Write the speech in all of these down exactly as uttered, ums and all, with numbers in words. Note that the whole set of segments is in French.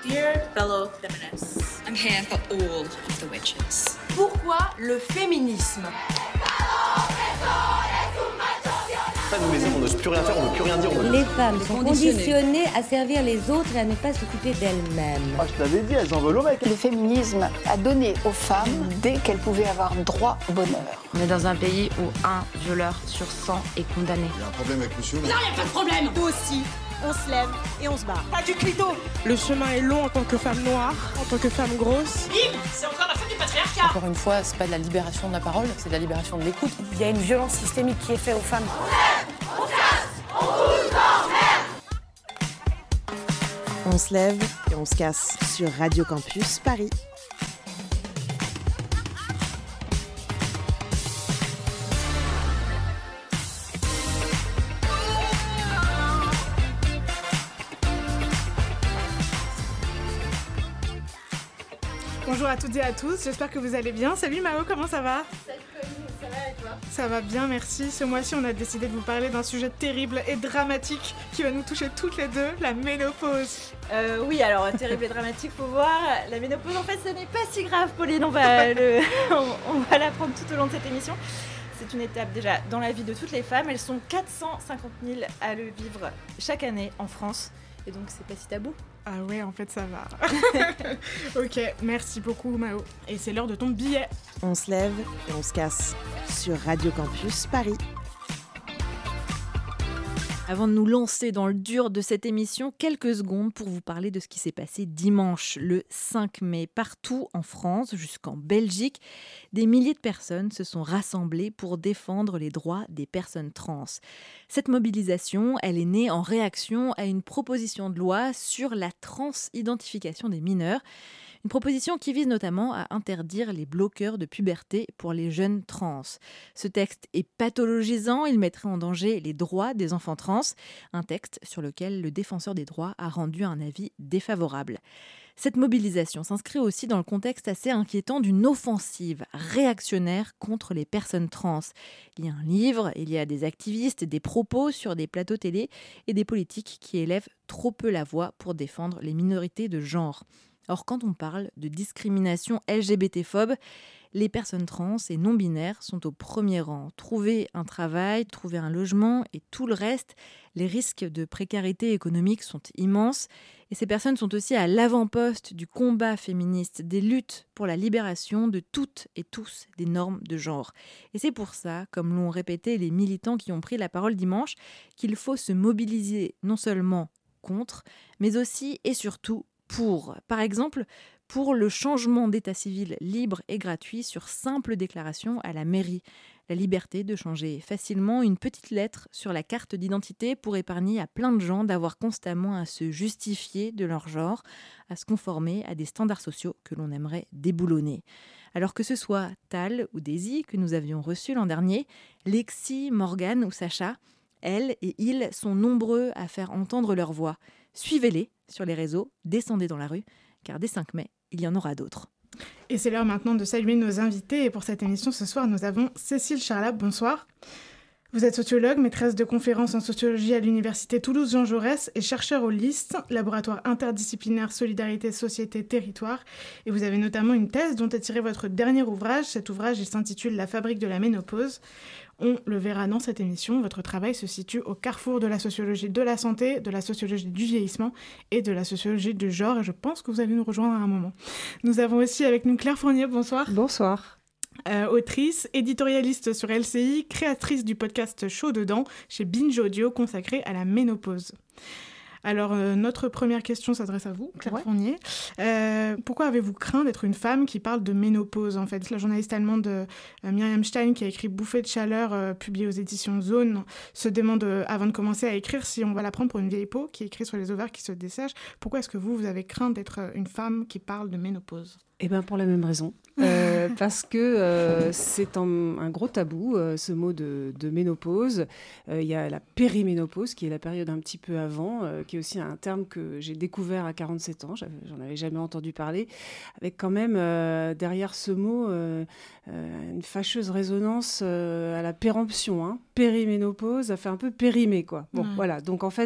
Dear fellow feminists, I'm here for all of the witches. pourquoi le féminisme? Pas nous les hommes, on n'ose plus rien faire, on ne veut plus rien dire. On veut... Les femmes sont conditionnées à servir les autres et à ne pas s'occuper d'elles-mêmes. Ah, je t'avais dit, elles en veulent au mec. Le féminisme a donné aux femmes dès qu'elles pouvaient avoir droit au bonheur. On est dans un pays où un violeur sur cent est condamné. Il y a un problème avec monsieur? Non, y a pas de problème. Nous aussi, on se lève et on se bat. Pas du clito. Le chemin est long en tant que femme noire, en tant que femme grosse. Bim, c'est encore la faute du patriarcat. Encore une fois, c'est pas de la libération de la parole, c'est de la libération de l'écoute. Il y a une violence systémique qui est faite aux femmes. On se lève et on se casse sur Radio Campus Paris. Bonjour à toutes et à tous, j'espère que vous allez bien. Salut Mao, comment ça va? Salut Colline, ça va et toi? Ça va bien, merci. Ce mois-ci, on a décidé de vous parler d'un sujet terrible et dramatique qui va nous toucher toutes les deux, la ménopause. Euh, oui, alors terrible et dramatique, faut voir. La ménopause, en fait, ce n'est pas si grave, Pauline. On va, le... on, on va l'apprendre tout au long de cette émission. C'est une étape déjà dans la vie de toutes les femmes. Elles sont quatre cent cinquante mille à le vivre chaque année en France. Et donc, c'est pas si tabou. Ah ouais, en fait, ça va. Ok, merci beaucoup Mao. Et c'est l'heure de ton billet. On se lève et on se casse sur Radio Campus Paris. Avant de nous lancer dans le dur de cette émission, quelques secondes pour vous parler de ce qui s'est passé dimanche, le cinq mai. Partout en France, jusqu'en Belgique, des milliers de personnes se sont rassemblées pour défendre les droits des personnes trans. Cette mobilisation, elle est née en réaction à une proposition de loi sur la transidentification des mineurs. Une proposition qui vise notamment à interdire les bloqueurs de puberté pour les jeunes trans. Ce texte est pathologisant, il mettrait en danger les droits des enfants trans, un texte sur lequel le défenseur des droits a rendu un avis défavorable. Cette mobilisation s'inscrit aussi dans le contexte assez inquiétant d'une offensive réactionnaire contre les personnes trans. Il y a un livre, il y a des activistes, des propos sur des plateaux télé et des politiques qui élèvent trop peu la voix pour défendre les minorités de genre. Or, quand on parle de discrimination L G B T-phobe, les personnes trans et non-binaires sont au premier rang. Trouver un travail, trouver un logement et tout le reste, les risques de précarité économique sont immenses. Et ces personnes sont aussi à l'avant-poste du combat féministe, des luttes pour la libération de toutes et tous des normes de genre. Et c'est pour ça, comme l'ont répété les militants qui ont pris la parole dimanche, qu'il faut se mobiliser non seulement contre, mais aussi et surtout pour. Par exemple, pour le changement d'état civil libre et gratuit sur simple déclaration à la mairie. La liberté de changer facilement une petite lettre sur la carte d'identité pour épargner à plein de gens d'avoir constamment à se justifier de leur genre, à se conformer à des standards sociaux que l'on aimerait déboulonner. Alors que ce soit Tal ou Daisy que nous avions reçus l'an dernier, Lexi, Morgane ou Sacha, elles et ils sont nombreux à faire entendre leur voix. Suivez-les sur les réseaux, descendez dans la rue, car dès cinq mai, il y en aura d'autres. Et c'est l'heure maintenant de saluer nos invités. Et pour cette émission, ce soir, nous avons Cécile Charlap. Bonsoir. Vous êtes sociologue, maîtresse de conférences en sociologie à l'université Toulouse-Jean Jaurès et chercheur au L I S T, laboratoire interdisciplinaire Solidarité, Société, Territoire. Et vous avez notamment une thèse dont est tiré votre dernier ouvrage. Cet ouvrage, il s'intitule « La fabrique de la ménopause ». On le verra dans cette émission, votre travail se situe au carrefour de la sociologie de la santé, de la sociologie du vieillissement et de la sociologie du genre. Et je pense que vous allez nous rejoindre à un moment. Nous avons aussi avec nous Claire Fournier, bonsoir. Bonsoir. Euh, autrice, éditorialiste sur L C I, créatrice du podcast Chaud Dedans chez Binge Audio consacré à la ménopause. Alors, euh, notre première question s'adresse à vous, Claire ouais. Fournier. Euh, pourquoi avez-vous craint d'être une femme qui parle de ménopause, en fait? La journaliste allemande euh, Myriam Stein, qui a écrit Bouffée de chaleur, euh, publié aux éditions Zone, se demande, euh, avant de commencer à écrire, si on va la prendre pour une vieille peau, qui écrit sur les ovaires qui se dessèchent. Pourquoi est-ce que vous, vous avez craint d'être une femme qui parle de ménopause? Eh bien, pour la même raison. Euh, parce que euh, c'est un, un gros tabou, euh, ce mot de, de ménopause. Il euh, y a la périménopause, qui est la période un petit peu avant, euh, qui est aussi un terme que j'ai découvert à quarante-sept ans. J'avais, j'en avais jamais entendu parler. Avec quand même, euh, derrière ce mot, euh, euh, une fâcheuse résonance euh, à la péremption. Hein. Périménopause, ça fait un peu périmé, quoi. Bon, mmh. voilà. Donc, en fait,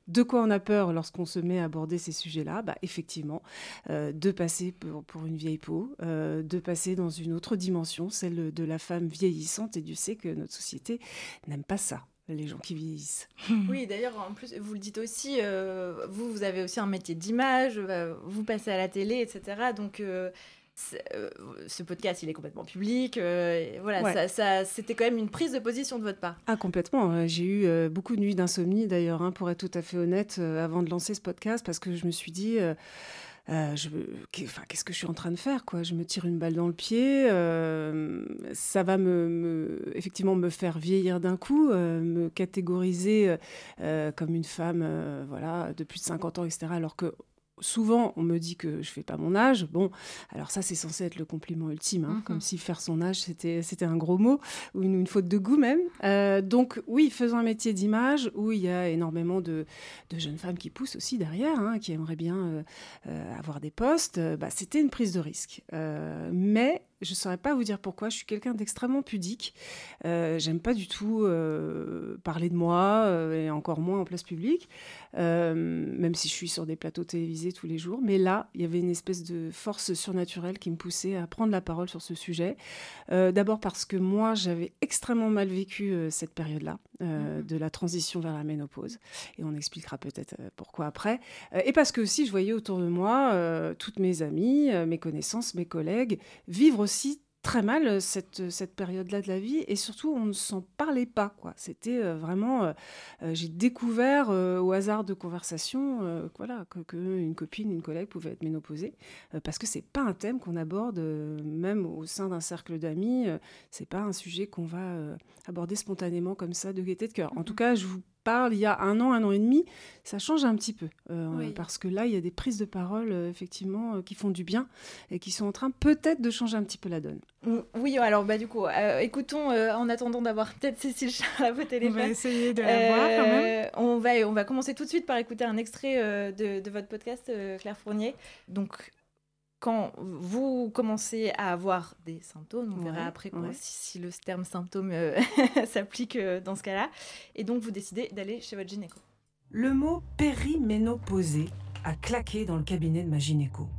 de quoi on a peur lorsqu'on se met à aborder ces sujets-là? Bah, effectivement, euh, de passer pour, pour une vieille peau, euh, de passer dans une autre dimension, celle de la femme vieillissante. Et Dieu sait que notre société n'aime pas ça, les gens qui vieillissent. Oui, d'ailleurs, en plus, vous le dites aussi, euh, vous, vous avez aussi un métier d'image, euh, vous passez à la télé, et cetera. Donc, euh, euh, ce podcast, il est complètement public. Euh, et voilà, Ouais. ça, ça, c'était quand même une prise de position de votre part. Ah, complètement. J'ai eu euh, beaucoup de nuits d'insomnie, d'ailleurs, hein, pour être tout à fait honnête, euh, avant de lancer ce podcast, parce que je me suis dit... Euh, Euh, je, enfin, qu'est-ce que je suis en train de faire, quoi? Je me tire une balle dans le pied. Euh, ça va me, me, effectivement me faire vieillir d'un coup, euh, me catégoriser euh, comme une femme euh, voilà, de plus de cinquante ans, et cetera. Alors que souvent, on me dit que je fais pas mon âge. Bon, alors ça, c'est censé être le compliment ultime, hein, mm-hmm. comme si faire son âge, c'était, c'était un gros mot, ou une, une faute de goût même. Euh, donc oui, faisons un métier d'image où il y a énormément de, de jeunes femmes qui poussent aussi derrière, hein, qui aimeraient bien euh, euh, avoir des postes. Bah, c'était une prise de risque. Euh, mais je ne saurais pas vous dire pourquoi. Je suis quelqu'un d'extrêmement pudique. Euh, j'aime pas du tout euh, parler de moi, euh, et encore moins en place publique, euh, même si je suis sur des plateaux télévisés tous les jours. Mais là, il y avait une espèce de force surnaturelle qui me poussait à prendre la parole sur ce sujet. Euh, d'abord parce que moi, j'avais extrêmement mal vécu euh, cette période-là, euh, mmh. de la transition vers la ménopause. Et on expliquera peut-être euh, pourquoi après. Euh, et parce que aussi, je voyais autour de moi euh, toutes mes amies, euh, mes connaissances, mes collègues vivre aussi très mal cette, cette période-là de la vie, et surtout on ne s'en parlait pas, quoi. C'était euh, vraiment euh, euh, j'ai découvert euh, au hasard de conversation euh, voilà, que, que une copine, une collègue pouvait être ménopausée, euh, parce que c'est pas un thème qu'on aborde euh, même au sein d'un cercle d'amis, euh, c'est pas un sujet qu'on va euh, aborder spontanément comme ça de gaieté de cœur. En tout cas, je vous parle il y a un an, un an et demi, ça change un petit peu. Euh, oui. Parce que là, il y a des prises de parole, euh, effectivement, euh, qui font du bien et qui sont en train peut-être de changer un petit peu la donne. Oui, alors bah, du coup, euh, écoutons, euh, en attendant d'avoir peut-être Cécile Charlap au téléphone. On va essayer de la euh, voir quand même. On va, on va commencer tout de suite par écouter un extrait euh, de, de votre podcast, euh, Claire Fournier. Donc, quand vous commencez à avoir des symptômes, on ouais, verra après quoi, ouais. si, si le terme symptôme euh, s'applique euh, dans ce cas-là, et donc vous décidez d'aller chez votre gynéco. Le mot périménopausée a claqué dans le cabinet de ma gynéco.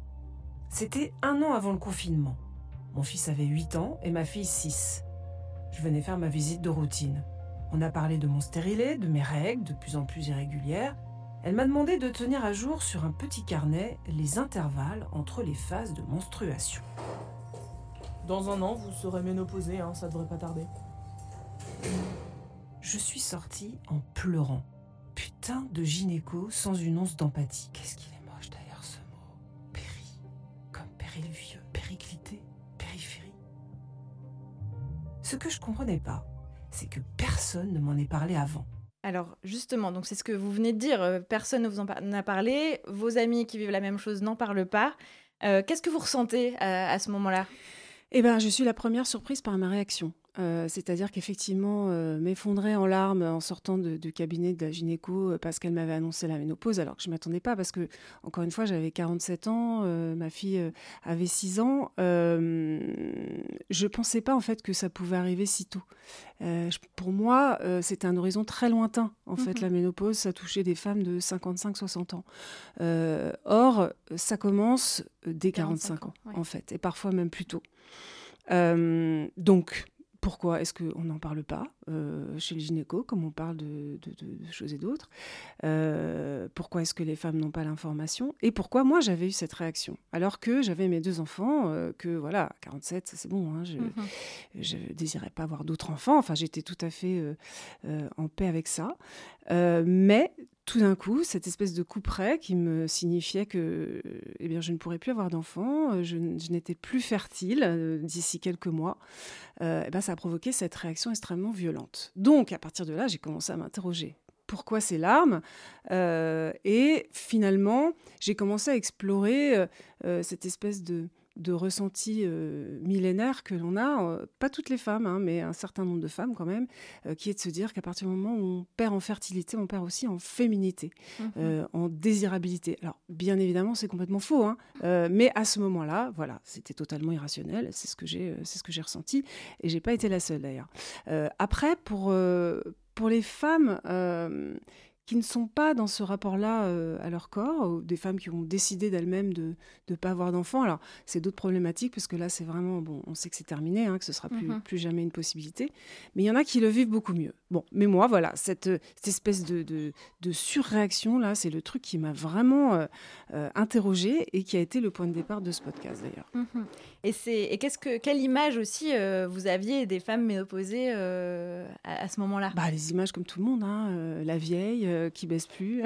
C'était un an avant le confinement. Mon fils avait huit ans et ma fille six. Je venais faire ma visite de routine. On a parlé de mon stérilet, de mes règles, de plus en plus irrégulières. Elle m'a demandé de tenir à jour sur un petit carnet les intervalles entre les phases de menstruation. Dans un an, vous serez ménopausée, hein, ça devrait pas tarder. Je suis sortie en pleurant. Putain de gynéco sans une once d'empathie. Qu'est-ce qu'il est moche d'ailleurs ce mot. Péri, comme péril vieux, périclité, périphérie. Ce que je comprenais pas, c'est que personne ne m'en ait parlé avant. Alors justement, donc c'est ce que vous venez de dire, personne ne vous en a parlé, vos amis qui vivent la même chose n'en parlent pas. Euh, qu'est-ce que vous ressentez à, à ce moment-là ? Eh bien, je suis la première surprise par ma réaction. Euh, c'est-à-dire qu'effectivement, euh, m'effondrer en larmes en sortant de, du cabinet de la gynéco euh, parce qu'elle m'avait annoncé la ménopause, alors que je ne m'attendais pas, parce que, encore une fois, j'avais quarante-sept ans, euh, ma fille euh, avait six ans. Euh, je ne pensais pas, en fait, que ça pouvait arriver si tôt. Euh, je, pour moi, euh, c'était un horizon très lointain, en fait, mm-hmm. la ménopause, ça touchait des femmes de cinquante-cinq soixante ans. Euh, or, ça commence dès quarante-cinq ans, ouais. en fait, et parfois même plus tôt. Euh, donc... Pourquoi est-ce qu'on n'en parle pas euh, chez le gynéco, comme on parle de, de, de, de choses et d'autres euh, Pourquoi est-ce que les femmes n'ont pas l'information ? Et pourquoi moi, j'avais eu cette réaction ? Alors que j'avais mes deux enfants, euh, que voilà, quarante-sept, c'est bon, hein, je ne mm-hmm. désirais pas avoir d'autres enfants. Enfin, j'étais tout à fait euh, euh, en paix avec ça. Euh, mais... Tout d'un coup, cette espèce de couperet qui me signifiait que eh bien, je ne pourrais plus avoir d'enfants, je, je n'étais plus fertile euh, d'ici quelques mois, euh, eh ben, ça a provoqué cette réaction extrêmement violente. Donc, à partir de là, j'ai commencé à m'interroger. Pourquoi ces larmes ? euh, Et finalement, j'ai commencé à explorer euh, cette espèce de... de ressenti euh, millénaire que l'on a, euh, pas toutes les femmes, hein, mais un certain nombre de femmes quand même, euh, qui est de se dire qu'à partir du moment où on perd en fertilité, on perd aussi en féminité, mmh. euh, en désirabilité. Alors, bien évidemment, c'est complètement faux, hein, euh, mais à ce moment-là, voilà, c'était totalement irrationnel, c'est ce que j'ai, euh, c'est ce que j'ai ressenti, et j'ai pas été la seule d'ailleurs. Euh, après, pour, euh, pour les femmes... Euh, qui ne sont pas dans ce rapport-là euh, à leur corps, ou des femmes qui ont décidé d'elles-mêmes de ne pas avoir d'enfants. Alors, c'est d'autres problématiques, parce que là, c'est vraiment, bon, on sait que c'est terminé, hein, que ce sera plus, Mhm. plus jamais une possibilité. Mais il y en a qui le vivent beaucoup mieux. Bon, mais moi, voilà, cette, cette espèce de, de, de surréaction, là, c'est le truc qui m'a vraiment euh, euh, interrogée et qui a été le point de départ de ce podcast, d'ailleurs. Mhm. Et, c'est, et qu'est-ce que, quelle image aussi euh, vous aviez des femmes ménopausées euh, à, à ce moment-là? Bah, les images comme tout le monde, hein, euh, la vieille euh, qui baisse plus,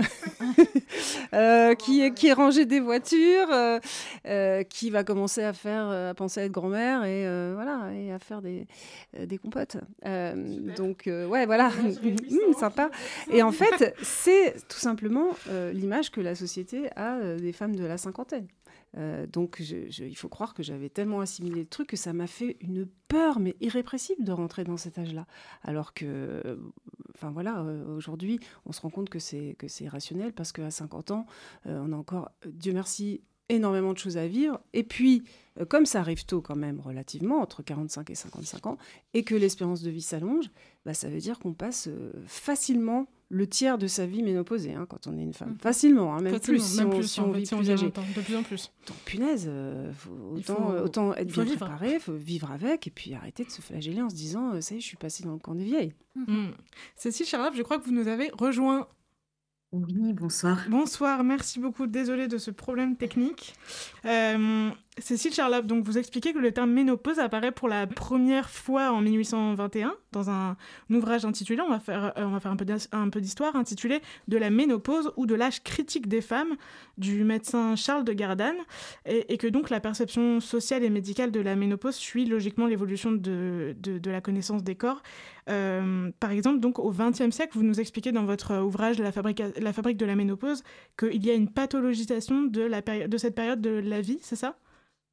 euh, qui, qui est rangée des voitures, euh, euh, qui va commencer à faire, euh, à penser à être grand-mère et euh, voilà, et à faire des, euh, des compotes. Euh, donc euh, ouais, voilà, mmh, sympa. Et en fait, c'est tout simplement euh, l'image que la société a euh, des femmes de la cinquantaine. Euh, donc, je, je, il faut croire que j'avais tellement assimilé le truc que ça m'a fait une peur, mais irrépressible, de rentrer dans cet âge-là. Alors que, enfin euh, voilà, euh, aujourd'hui, on se rend compte que c'est, que c'est irrationnel parce qu'à cinquante ans, euh, on a encore, Dieu merci, énormément de choses à vivre. Et puis, euh, comme ça arrive tôt quand même, relativement, entre quarante-cinq et cinquante-cinq ans, et que l'espérance de vie s'allonge, bah, ça veut dire qu'on passe euh, facilement le tiers de sa vie ménopausée, hein, quand on est une femme. Mmh. Facilement, hein, même Facilement, plus, même si on, plus, si on en vit fait, si on plus vit âgé. longtemps, de plus en plus. Donc, punaise, euh, faut autant, faut, euh, autant être bien vivre. préparé, il faut vivre avec, et puis arrêter de se flageller en se disant euh, « ça y est, je suis passée dans le camp des vieilles mmh. ». Cécile Charlap, je crois que vous nous avez rejoint. Oui, bonsoir. Bonsoir, merci beaucoup. Désolée de ce problème technique. Euh, Cécile Charlap, donc vous expliquez que le terme ménopause apparaît pour la première fois en mille huit cent vingt et un dans un, un ouvrage intitulé, on va faire, euh, on va faire un, peu un peu d'histoire, intitulé « De la ménopause ou de l'âge critique des femmes » du médecin Charles de Gardanne, et, et que donc la perception sociale et médicale de la ménopause suit logiquement l'évolution de, de, de la connaissance des corps. Euh, par exemple, donc au vingtième siècle, vous nous expliquez dans votre ouvrage La fabrique, la fabrique de la ménopause qu'il y a une pathologisation de, la péri- de cette période de la vie, c'est ça ?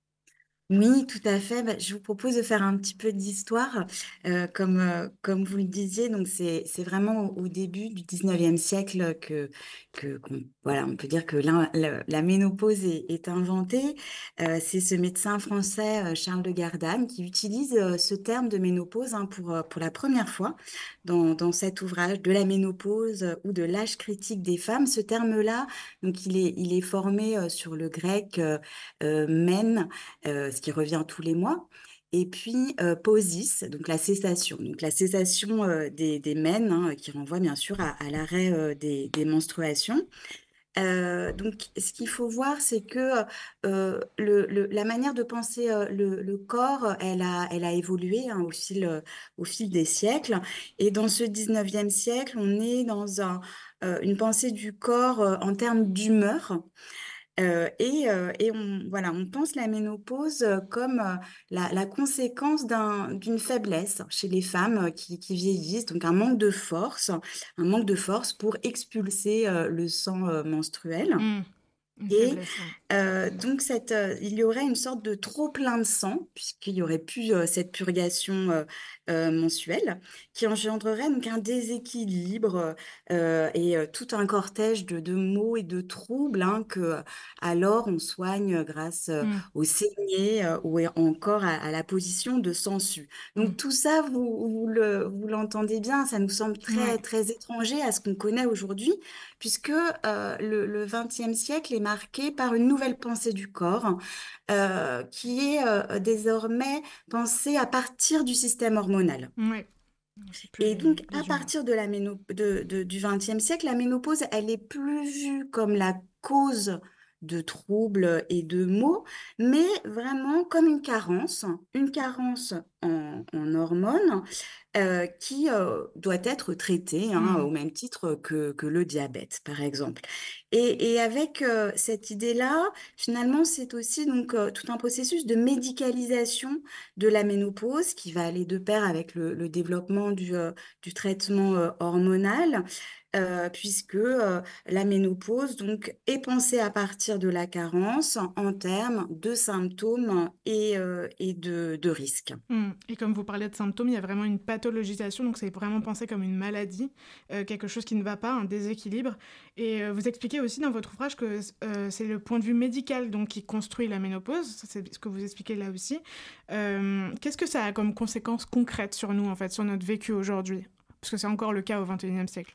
Oui, tout à fait. Bah, je vous propose de faire un petit peu d'histoire. Euh, comme, euh, comme vous le disiez, donc c'est, c'est vraiment au, au début du dix-neuvième siècle que, que qu'on- voilà, on peut dire que la, la, la ménopause est, est inventée. Euh, c'est ce médecin français, euh, Charles de Gardanne, qui utilise euh, ce terme de ménopause, hein, pour, euh, pour la première fois dans, dans cet ouvrage de la ménopause euh, ou de l'âge critique des femmes. Ce terme-là, donc il est, il est formé euh, sur le grec euh, euh, men, euh, ce qui revient tous les mois, et puis euh, posis, donc la cessation, donc la cessation euh, des, des mènes, hein, qui renvoie bien sûr à, à l'arrêt euh, des, des menstruations. Euh, donc, ce qu'il faut voir, c'est que euh, le, le, la manière de penser euh, le, le corps, elle a, elle a évolué, hein, au fil, euh, au fil des siècles. Et dans ce dix-neuvième siècle, on est dans un, euh, une pensée du corps euh, en termes d'humeur. Euh, et euh, et on, voilà, on pense la ménopause euh, comme euh, la, la conséquence d'un, d'une faiblesse chez les femmes euh, qui, qui vieillissent, donc un manque de force, un manque de force pour expulser euh, le sang euh, menstruel. Mmh. Une Et faiblesse, ouais. euh, donc, cette, euh, il y aurait une sorte de trop plein de sang, puisqu'il y aurait plus euh, cette purgation euh, euh, mensuelle, qui engendrerait donc un déséquilibre euh, et euh, tout un cortège de, de maux et de troubles, hein, que euh, alors on soigne grâce euh, Mmh. aux saignées euh, ou encore à, à la position de sangsue. Donc Mmh. tout ça, vous, vous, le, vous l'entendez bien, ça nous semble très, Ouais. très étranger à ce qu'on connaît aujourd'hui, puisque euh, le, le vingtième siècle est marqué par une nouvelle pensée du corps, euh, qui est euh, désormais pensée à partir du système hormonal. Ouais. C'est plus Et les, donc, les à humains. partir de la méno- de- de- du vingtième siècle, la ménopause, elle est plus vue comme la cause de troubles et de maux, mais vraiment comme une carence, une carence en, en hormones, euh, qui euh, doit être traitée, hein, Mmh. au même titre que, que le diabète, par exemple. Et, et avec euh, cette idée-là, finalement, c'est aussi donc euh, tout un processus de médicalisation de la ménopause qui va aller de pair avec le, le développement du, euh, du traitement euh, hormonal, euh, puisque euh, la ménopause donc, est pensée à partir de la carence en termes de symptômes et, euh, et de, de risques. Mmh. Et comme vous parlez de symptômes, il y a vraiment une pathologisation, donc c'est vraiment pensé comme une maladie, euh, quelque chose qui ne va pas, un déséquilibre. Et euh, vous expliquez aussi dans votre ouvrage que euh, c'est le point de vue médical donc, qui construit la ménopause, ça, c'est ce que vous expliquez là aussi. Euh, qu'est-ce que ça a comme conséquences concrètes sur nous, en fait, sur notre vécu aujourd'hui ? Parce que c'est encore le cas au vingt et unième siècle.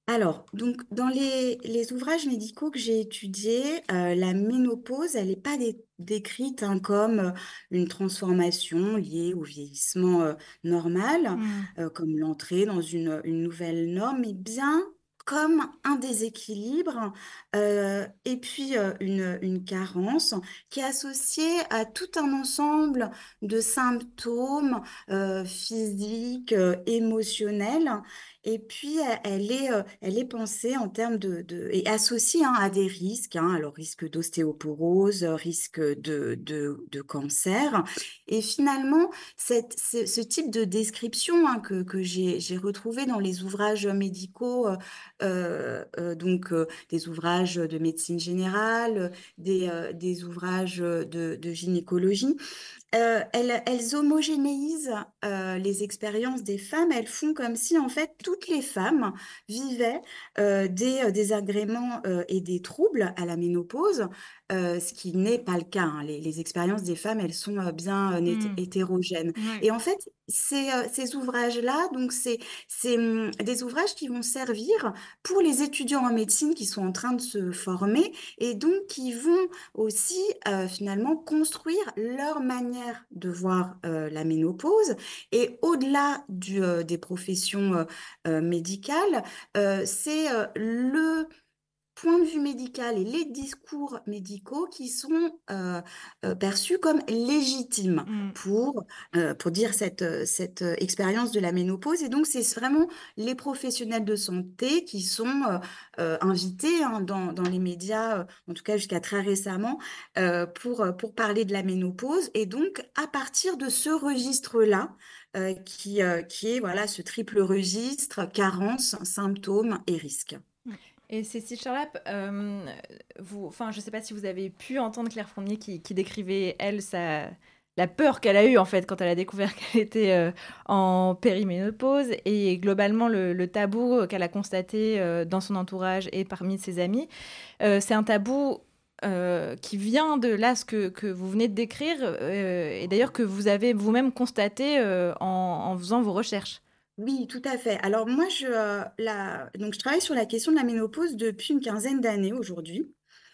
Alors, donc, dans les, les ouvrages médicaux que j'ai étudiés, euh, la ménopause, elle n'est pas dé- décrite hein, comme euh, une transformation liée au vieillissement euh, normal, Mm. euh, comme l'entrée dans une, une nouvelle norme, mais bien comme un déséquilibre euh, et puis euh, une, une carence qui est associée à tout un ensemble de symptômes euh, physiques, euh, émotionnels. Et puis, elle elle est, euh, elle est pensée en termes de, de- et associée hein, à des risques, hein, alors risque d'ostéoporose, risque de, de, de cancer. Et finalement, cette, ce, ce type de description hein, que, que j'ai, j'ai retrouvé dans les ouvrages médicaux, euh, euh, euh, donc euh, des ouvrages de médecine générale, des, euh, des ouvrages de, de gynécologie, euh, elles, elles homogénéisent euh, les expériences des femmes. Elles font comme si, en fait, toutes les femmes vivaient euh, des euh, désagréments euh, et des troubles à la ménopause, euh, ce qui n'est pas le cas. Hein. Les, les expériences des femmes, elles sont euh, bien euh, nét- Mm. hétérogènes. Ouais. Et en fait, ces, euh, ces ouvrages-là, donc c'est c'est, hum, des ouvrages qui vont servir pour les étudiants en médecine qui sont en train de se former et donc qui vont aussi euh, finalement construire leur manière de voir euh, la ménopause. Et au-delà du, euh, des professions euh, euh, médicales, euh, c'est euh, le point de vue médical et les discours médicaux qui sont euh, euh, perçus comme légitimes Mm. pour, euh, pour dire cette, euh, cette euh, expérience de la ménopause. Et donc, c'est vraiment les professionnels de santé qui sont euh, euh, invités hein, dans, dans les médias, euh, en tout cas jusqu'à très récemment, euh, pour, euh, pour parler de la ménopause. Et donc, à partir de ce registre-là, euh, qui, euh, qui est voilà, ce triple registre, carence, symptômes et risques. Et Cécile Charlap, euh, vous, enfin, je ne sais pas si vous avez pu entendre Claire Fournier qui, qui décrivait, elle, sa, la peur qu'elle a eue, en fait, quand elle a découvert qu'elle était euh, en périménopause, et globalement, le, le tabou qu'elle a constaté euh, dans son entourage et parmi ses amis. Euh, c'est un tabou euh, qui vient de là, ce que, que vous venez de décrire, euh, et d'ailleurs que vous avez vous-même constaté euh, en, en faisant vos recherches. Oui, tout à fait. Alors moi, je, euh, la... donc, je travaille sur la question de la ménopause depuis une quinzaine d'années aujourd'hui.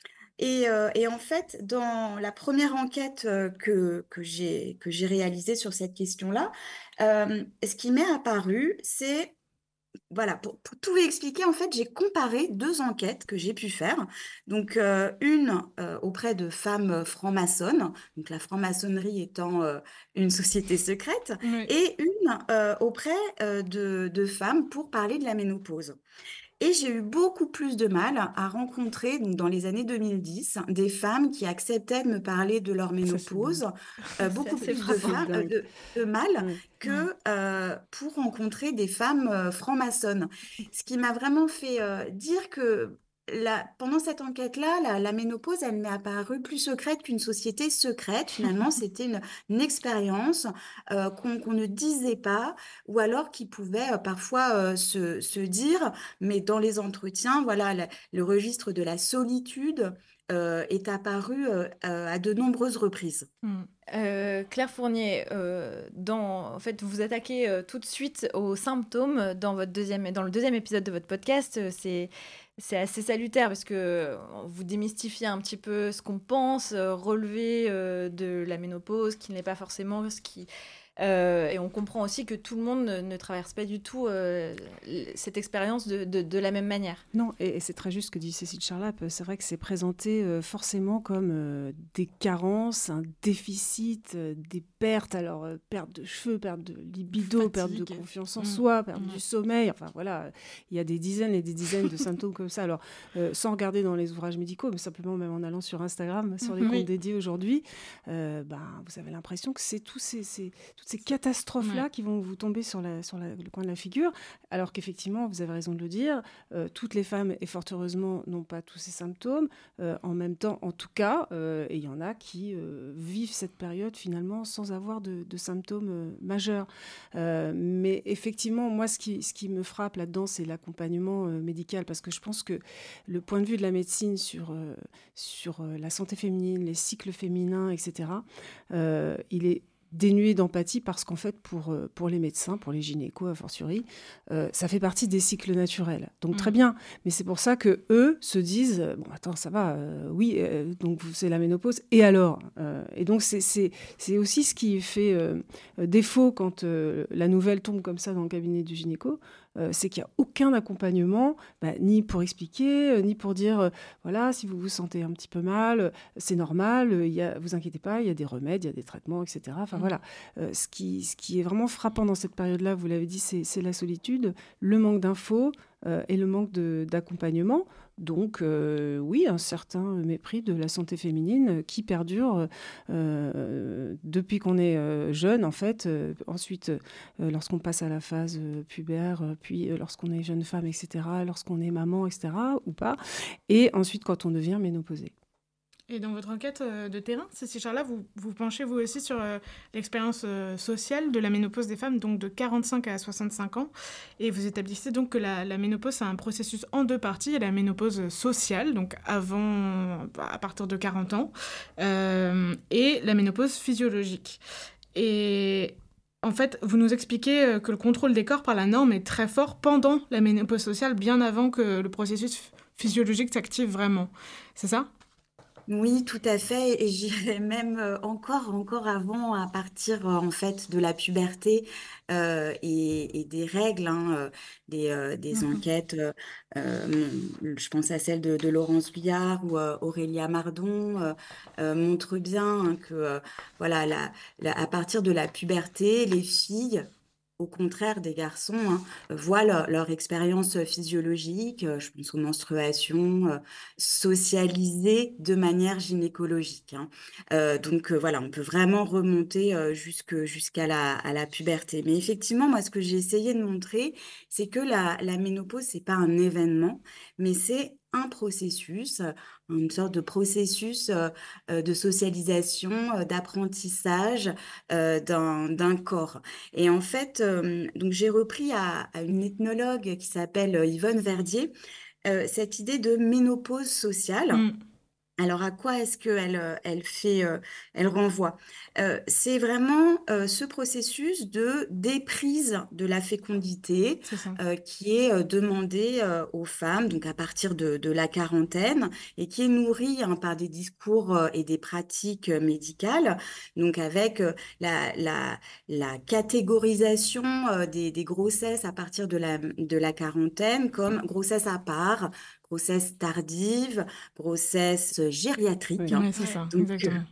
Et, euh, et en fait, dans la première enquête euh, que, que j'ai, que j'ai réalisée sur cette question-là, euh, ce qui m'est apparu, c'est voilà, pour, pour tout expliquer, en fait, j'ai comparé deux enquêtes que j'ai pu faire. Donc, euh, une euh, auprès de femmes franc-maçonnes, donc la franc-maçonnerie étant euh, une société secrète, Oui. et une euh, auprès euh, de, de femmes pour parler de la ménopause. Et j'ai eu beaucoup plus de mal à rencontrer, donc dans les années deux mille dix, des femmes qui acceptaient de me parler de leur ménopause, euh, beaucoup C'est plus de, frappant. femmes, euh, de, de mal Ouais. que euh, pour rencontrer des femmes euh, franc-maçonnes. Ce qui m'a vraiment fait euh, dire que la- pendant cette enquête-là, la, la ménopause, elle m'est apparue plus secrète qu'une société secrète. Finalement, c'était une, une expérience euh, qu'on qu'on ne disait pas, ou alors qui pouvait euh, parfois euh, se, se dire, mais dans les entretiens, voilà, la- le registre de la solitude euh, est apparu euh, euh, à de nombreuses reprises. Mm. Euh, Claire Fournier, euh, dans, en fait, vous vous attaquez euh, tout de suite aux symptômes dans, votre deuxième, dans le deuxième épisode de votre podcast. Euh, C'est, c'est assez salutaire parce que euh, vous démystifiez un petit peu ce qu'on pense, euh, relever euh, de la ménopause, qui n'est pas forcément ce qui... Euh, et on comprend aussi que tout le monde ne, ne traverse pas du tout euh, cette expérience de, de, de la même manière. Non, et, et c'est très juste ce que dit Cécile Charlap. C'est vrai que c'est présenté euh, forcément comme euh, des carences, un déficit, euh, des pertes. Alors, euh, perte de cheveux, perte de libido, Fatigue. perte de confiance en Mmh. soi, perte Mmh. du sommeil. Enfin, voilà, il y a des dizaines et des dizaines de symptômes comme ça. Alors, euh, sans regarder dans les ouvrages médicaux, mais simplement même en allant sur Instagram, sur les Oui. comptes dédiés aujourd'hui, euh, ben, vous avez l'impression que c'est tous ces, ces, toutes ces catastrophes-là Ouais. qui vont vous tomber sur, la, sur la, le coin de la figure, alors qu'effectivement, vous avez raison de le dire, euh, toutes les femmes, et fort heureusement, n'ont pas tous ces symptômes. Euh, en même temps, en tout cas, euh, et il y en a qui euh, vivent cette période finalement sans avoir de, de symptômes euh, majeurs. Euh, mais effectivement, moi, ce qui, ce qui me frappe là-dedans, c'est l'accompagnement euh, médical, parce que je pense que le point de vue de la médecine sur, euh, sur euh, la santé féminine, les cycles féminins, et cetera, euh, il est dénué d'empathie parce qu'en fait, pour, pour les médecins, pour les gynécos a fortiori, euh, ça fait partie des cycles naturels. Donc, mmh. très bien. Mais c'est pour ça qu'eux se disent, bon, attends, ça va, euh, oui, euh, donc c'est la ménopause, et alors euh, Et donc, c'est, c'est, c'est aussi ce qui fait euh, défaut quand euh, la nouvelle tombe comme ça dans le cabinet du gynéco, euh, c'est qu'il n'y a aucun accompagnement, bah, ni pour expliquer, euh, ni pour dire, euh, voilà, si vous vous sentez un petit peu mal, euh, c'est normal, euh, y a, vous inquiétez pas, il y a des remèdes, il y a des traitements, et cetera. Enfin, mmh. voilà. Euh, ce, qui, ce qui est vraiment frappant dans cette période-là, vous l'avez dit, c'est, c'est la solitude, le manque d'infos euh, et le manque de, d'accompagnement. Donc, euh, oui, un certain mépris de la santé féminine qui perdure euh, depuis qu'on est euh, jeune, en fait. Euh, ensuite, euh, lorsqu'on passe à la phase euh, pubère, euh, puis euh, lorsqu'on est jeune femme, et cetera, lorsqu'on est maman, et cetera, ou pas. Et ensuite, quand on devient ménopausée. Et dans votre enquête de terrain, Cécile Charlat, vous vous penchez vous aussi sur euh, l'expérience euh, sociale de la ménopause des femmes, donc de quarante-cinq à soixante-cinq ans. Et vous établissez donc que la, la ménopause, c'est un processus en deux parties. Il y a la ménopause sociale, donc avant, à partir de quarante ans, euh, et la ménopause physiologique. Et en fait, vous nous expliquez que le contrôle des corps par la norme est très fort pendant la ménopause sociale, bien avant que le processus physiologique s'active vraiment. C'est ça ? Oui, tout à fait. Et j'irais même euh, encore, encore avant, à partir euh, en fait de la puberté euh, et, et des règles, hein, euh, des, euh, des mmh. enquêtes. Euh, euh, je pense à celle de, de Laurence Biard ou euh, Aurélia Mardon euh, euh, montrent bien hein, que euh, voilà, la, la, à partir de la puberté, les filles, au contraire des garçons, hein, voient leur, leur expérience physiologique, euh, je pense aux menstruations, euh, socialisées de manière gynécologique. Hein. Euh, donc euh, voilà, on peut vraiment remonter euh, jusque, jusqu'à la, à la puberté. Mais effectivement, moi, ce que j'ai essayé de montrer, c'est que la, la ménopause, c'est pas un événement, mais c'est un processus, une sorte de processus euh, de socialisation, euh, d'apprentissage euh, d'un, d'un corps. Et en fait, euh, donc j'ai repris à, à une ethnologue qui s'appelle Yvonne Verdier euh, cette idée de ménopause sociale. Mmh. Alors, à quoi est-ce qu'elle elle fait, euh, elle renvoie euh, C'est vraiment euh, ce processus de déprise de la fécondité euh, qui est euh, demandé euh, aux femmes, donc à partir de, de la quarantaine, et qui est nourri hein, par des discours euh, et des pratiques euh, médicales, donc avec euh, la, la, la catégorisation euh, des, des grossesses à partir de la, de la quarantaine comme grossesse à part, grossesse tardive, grossesse gériatrique. Oui, hein. ouais, c'est ça, donc, exactement.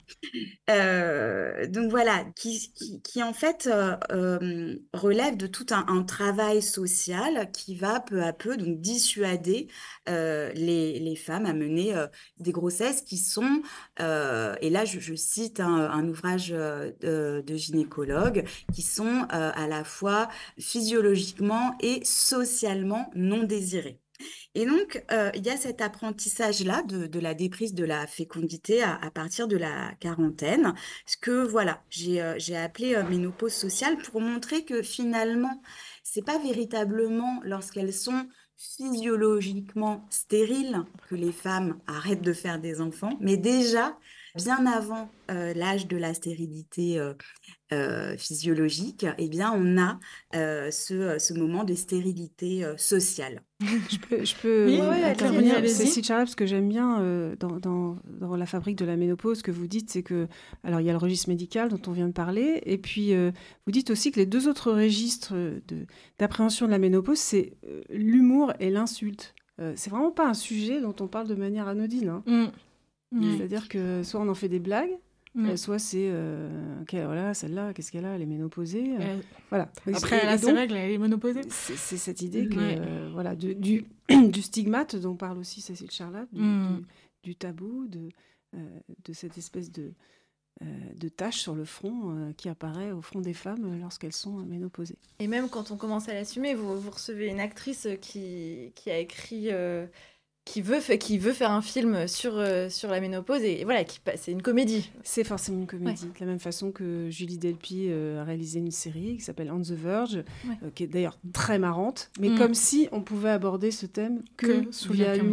Euh, donc voilà, qui, qui, qui en fait euh, euh, relève de tout un, un travail social qui va peu à peu donc dissuader euh, les, les femmes à mener euh, des grossesses qui sont, euh, et là je, je cite un, un ouvrage euh, de, de gynécologue, qui sont euh, à la fois physiologiquement et socialement non désirées. Et donc, euh, il y a cet apprentissage-là de, de la déprise de la fécondité à, à partir de la quarantaine, ce que voilà, j'ai, euh, j'ai appelé euh, ménopause sociale pour montrer que finalement, c'est pas véritablement lorsqu'elles sont physiologiquement stériles que les femmes arrêtent de faire des enfants, mais déjà bien avant euh, l'âge de la stérilité euh, euh, physiologique, eh bien, on a euh, ce, ce moment de stérilité euh, sociale. Je peux, je peux oui, euh, oui, intervenir, Cécile Charlat, parce que j'aime bien euh, dans, dans, dans la fabrique de la ménopause, ce que vous dites, c'est que, alors il y a le registre médical dont on vient de parler, et puis euh, vous dites aussi que les deux autres registres de, d'appréhension de la ménopause, c'est euh, l'humour et l'insulte. Euh, c'est vraiment pas un sujet dont on parle de manière anodine. Hein. Mmh. Mmh. C'est-à-dire que soit on en fait des blagues, Mmh. soit c'est euh, okay, voilà, celle-là, qu'est-ce qu'elle a, elle est ménopausée. Euh, euh, voilà. Après, elle a ses règles, elle est ménopausée. C'est, c'est cette idée que, ouais. euh, voilà, de, du, du stigmate dont parle aussi Cécile Charlat, du, mmh. du, du tabou, de, euh, de cette espèce de, euh, de tache sur le front euh, qui apparaît au front des femmes lorsqu'elles sont ménopausées. Et même quand on commence à l'assumer, vous, vous recevez une actrice qui, qui a écrit... Euh... Qui veut, qui veut faire un film sur, euh, sur la ménopause, et, et voilà, qui, c'est une comédie. C'est forcément une comédie, ouais. de la même façon que Julie Delpy euh, a réalisé une série qui s'appelle On the Verge, ouais. euh, qui est d'ailleurs très marrante, mais mmh. comme si on pouvait aborder ce thème que, que sous via l'humour.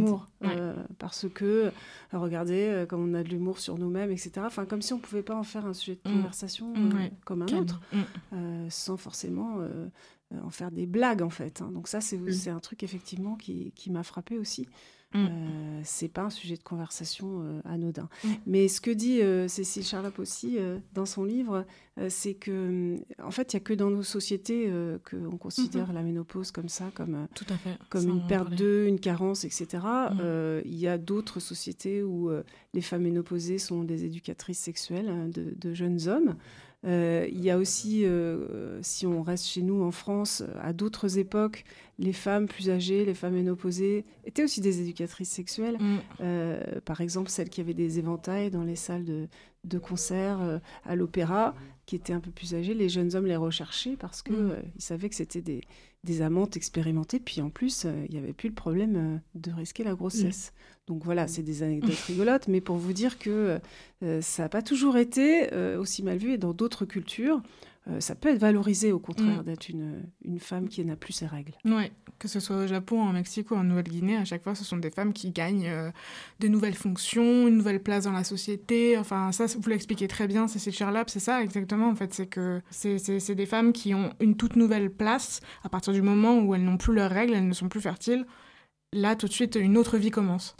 euh, parce que, euh, regardez, euh, comme on a de l'humour sur nous-mêmes, et cetera. Enfin, comme si on ne pouvait pas en faire un sujet de conversation Mmh. euh, Ouais. comme un Calme. autre, Mmh. euh, sans forcément euh, euh, en faire des blagues, en fait. Hein. Donc ça, c'est, Mmh. c'est un truc, effectivement, qui, qui m'a frappée aussi. Mmh. Euh, c'est pas un sujet de conversation euh, anodin. Mmh. Mais ce que dit euh, Cécile Charlap aussi euh, dans son livre, euh, c'est que, en fait, il n'y a que dans nos sociétés euh, qu'on considère Mmh. la ménopause comme ça, comme, euh, Tout à fait. comme Ça, une on perte parlait. d'œufs, une carence, et cetera. Mmh. Euh, il y a d'autres sociétés où euh, les femmes ménopausées sont des éducatrices sexuelles hein, de, de jeunes hommes. Euh, il y a aussi, euh, si on reste chez nous en France, à d'autres époques, les femmes plus âgées, les femmes ménopausées, étaient aussi des éducatrices sexuelles. Mmh. Euh, par exemple, celles qui avaient des éventails dans les salles de, de concert, euh, à l'opéra, qui étaient un peu plus âgées, les jeunes hommes les recherchaient parce qu'ils Mmh. euh, savaient que c'était des, des amantes expérimentées. Puis en plus, euh, il n'y avait plus le problème euh, de risquer la grossesse. Donc voilà, c'est des anecdotes rigolotes, mais pour vous dire que euh, ça n'a pas toujours été euh, aussi mal vu, et dans d'autres cultures, euh, ça peut être valorisé au contraire Mm. d'être une, une femme qui n'a plus ses règles. Ouais, que ce soit au Japon, en Mexique ou en Nouvelle-Guinée, à chaque fois, ce sont des femmes qui gagnent euh, de nouvelles fonctions, une nouvelle place dans la société. Enfin, ça, vous l'expliquez très bien, Cécile Charlap, c'est ça exactement. En fait, c'est que c'est, c'est, c'est des femmes qui ont une toute nouvelle place à partir du moment où elles n'ont plus leurs règles, elles ne sont plus fertiles. Là, tout de suite, une autre vie commence.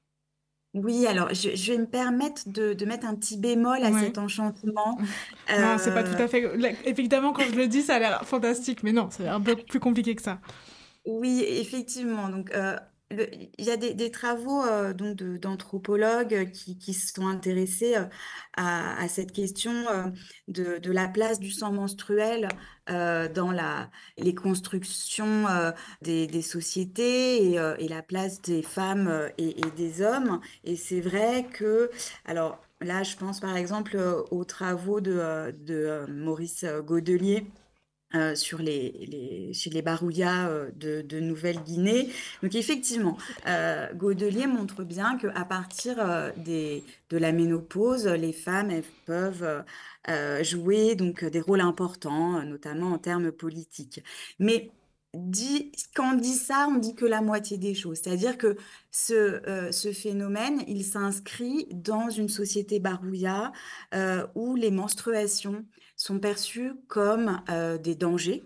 Oui, alors je, je vais me permettre de, de mettre un petit bémol à Ouais. cet enchantement. Non, c'est pas tout Euh, à fait... là, évidemment, quand je le dis, ça a l'air fantastique, mais non, c'est un peu plus compliqué que ça. Oui, effectivement. Donc, euh, le- il y a des, des travaux euh, donc de- d'anthropologues qui, qui se sont intéressés euh, à, à cette question euh, de, de la place du sang menstruel euh, dans la, les constructions euh, des, des sociétés et, euh, et la place des femmes euh, et, et des hommes. Et c'est vrai que, alors là, je pense par exemple euh, aux travaux de, euh, de euh, Maurice Godelier. Euh, sur les, les, chez les Barouillas euh, de, de Nouvelle-Guinée. Donc effectivement, euh, Godelier montre bien qu'à partir euh, des, de la ménopause, les femmes elles peuvent euh, euh, jouer donc, des rôles importants, euh, notamment en termes politiques. Mais dit, quand on dit ça, on dit que la moitié des choses. C'est-à-dire que ce, euh, ce phénomène, il s'inscrit dans une société barouilla euh, où les menstruations sont perçues comme euh, des dangers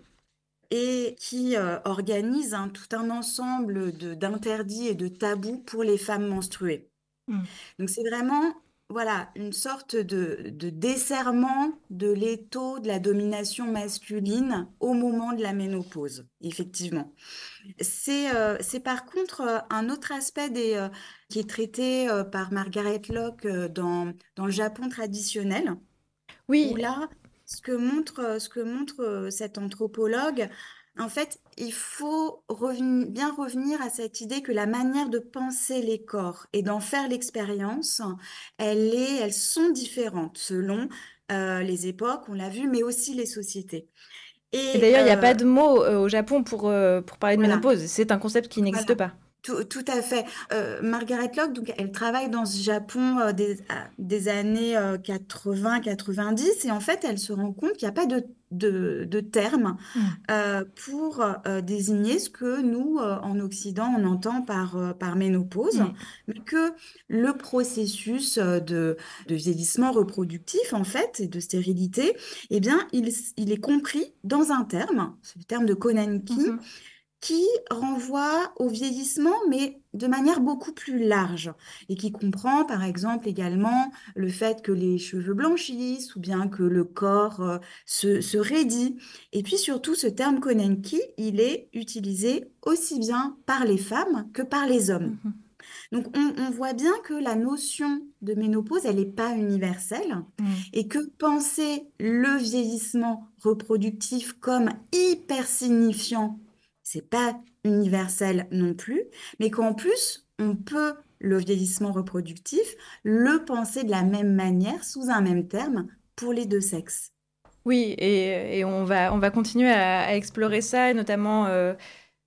et qui euh, organise hein, tout un ensemble de, d'interdits et de tabous pour les femmes menstruées. Mm. Donc c'est vraiment voilà, une sorte de, de desserrement de l'étau de la domination masculine au moment de la ménopause, effectivement. C'est, euh, c'est par contre euh, un autre aspect des, euh, qui est traité euh, par Margaret Lock euh, dans, dans le Japon traditionnel. Oui. Où là, ce que montre, ce que montre euh, cet anthropologue, en fait, il faut reven- bien revenir à cette idée que la manière de penser les corps et d'en faire l'expérience, elle est, elles sont différentes selon euh, les époques, on l'a vu, mais aussi les sociétés. Et Et d'ailleurs, il n'y a euh, pas de mot euh, au Japon pour, euh, pour parler de voilà. ménopause. C'est un concept qui n'existe Voilà. pas. Tout, tout à fait. Euh, Margaret Lock, donc, elle travaille dans ce Japon euh, des, à- des années euh, quatre-vingts quatre-vingt-dix et en fait, elle se rend compte qu'il n'y a pas de, de, de terme Mm. euh, pour euh, désigner ce que nous, euh, en Occident, on entend par, euh, par ménopause, Mm. mais que le processus euh, de, de vieillissement reproductif, en fait, et de stérilité, eh bien, il, il est compris dans un terme, c'est le terme de Konanki, Mhm. qui renvoie au vieillissement, mais de manière beaucoup plus large, et qui comprend par exemple également le fait que les cheveux blanchissent, ou bien que le corps euh, se, se raidit. Et puis surtout, ce terme konenki, il est utilisé aussi bien par les femmes que par les hommes. Mhm. Donc on, on voit bien que la notion de ménopause, elle n'est pas universelle, Mm. et que penser le vieillissement reproductif comme hyper signifiant, c'est pas universel non plus, mais qu'en plus, on peut, le vieillissement reproductif, le penser de la même manière, sous un même terme, pour les deux sexes. Oui, et, et on va, on va continuer à, à explorer ça, et notamment euh,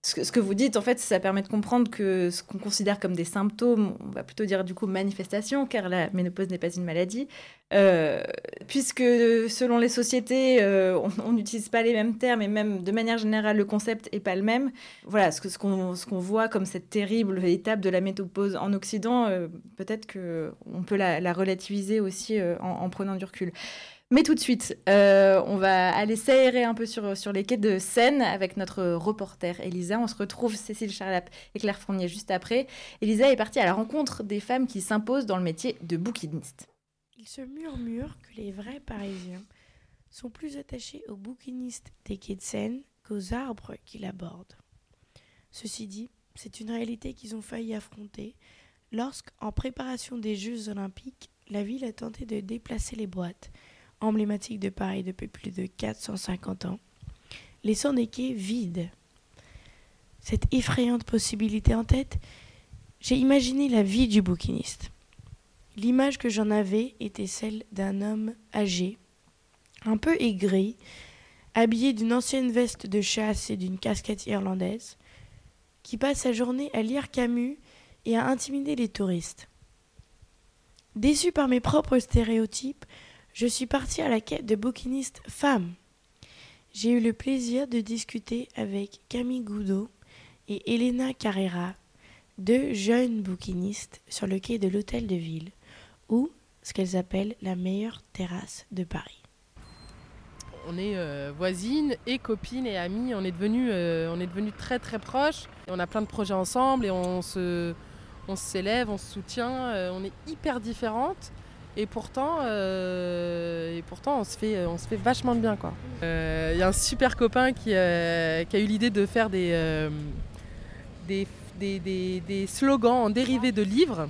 Ce que, ce que vous dites, en fait, ça permet de comprendre que ce qu'on considère comme des symptômes, on va plutôt dire du coup manifestation, car la ménopause n'est pas une maladie, euh, puisque selon les sociétés, euh, on n'utilise pas les mêmes termes et même de manière générale, le concept n'est pas le même. Voilà, ce, que, ce, qu'on, ce qu'on voit comme cette terrible étape de la ménopause en Occident, euh, peut-être qu'on peut la, la relativiser aussi euh, en, en prenant du recul. Mais tout de suite, euh, on va aller s'aérer un peu sur, sur les quais de Seine avec notre reporter Elisa. On se retrouve Cécile Charlap et Claire Fournier juste après. Elisa est partie à la rencontre des femmes qui s'imposent dans le métier de bouquiniste. Il se murmure que les vrais Parisiens sont plus attachés aux bouquinistes des quais de Seine qu'aux arbres qu'ils abordent. Ceci dit, c'est une réalité qu'ils ont failli affronter lorsqu'en préparation des Jeux Olympiques, la ville a tenté de déplacer les boîtes emblématique de Paris depuis plus de quatre cent cinquante ans, laissant des quais vides. Cette effrayante possibilité en tête, j'ai imaginé la vie du bouquiniste. L'image que j'en avais était celle d'un homme âgé, un peu aigri, habillé d'une ancienne veste de chasse et d'une casquette irlandaise, qui passe sa journée à lire Camus et à intimider les touristes. Déçu par mes propres stéréotypes, je suis partie à la quête de bouquinistes femmes. J'ai eu le plaisir de discuter avec Camille Goudot et Elena Carrera, deux jeunes bouquinistes sur le quai de l'Hôtel de Ville, ou ce qu'elles appellent la meilleure terrasse de Paris. On est euh, voisines et copines et amies, on est devenus euh, on est devenus très très proches. Et on a plein de projets ensemble et on se, on s'élève, on se soutient, euh, on est hyper différentes. Et pourtant, euh, et pourtant on, se fait, on se fait vachement de bien, quoi. Il euh, y a un super copain qui, euh, qui a eu l'idée de faire des, euh, des, des, des, des slogans en dérivés de livres.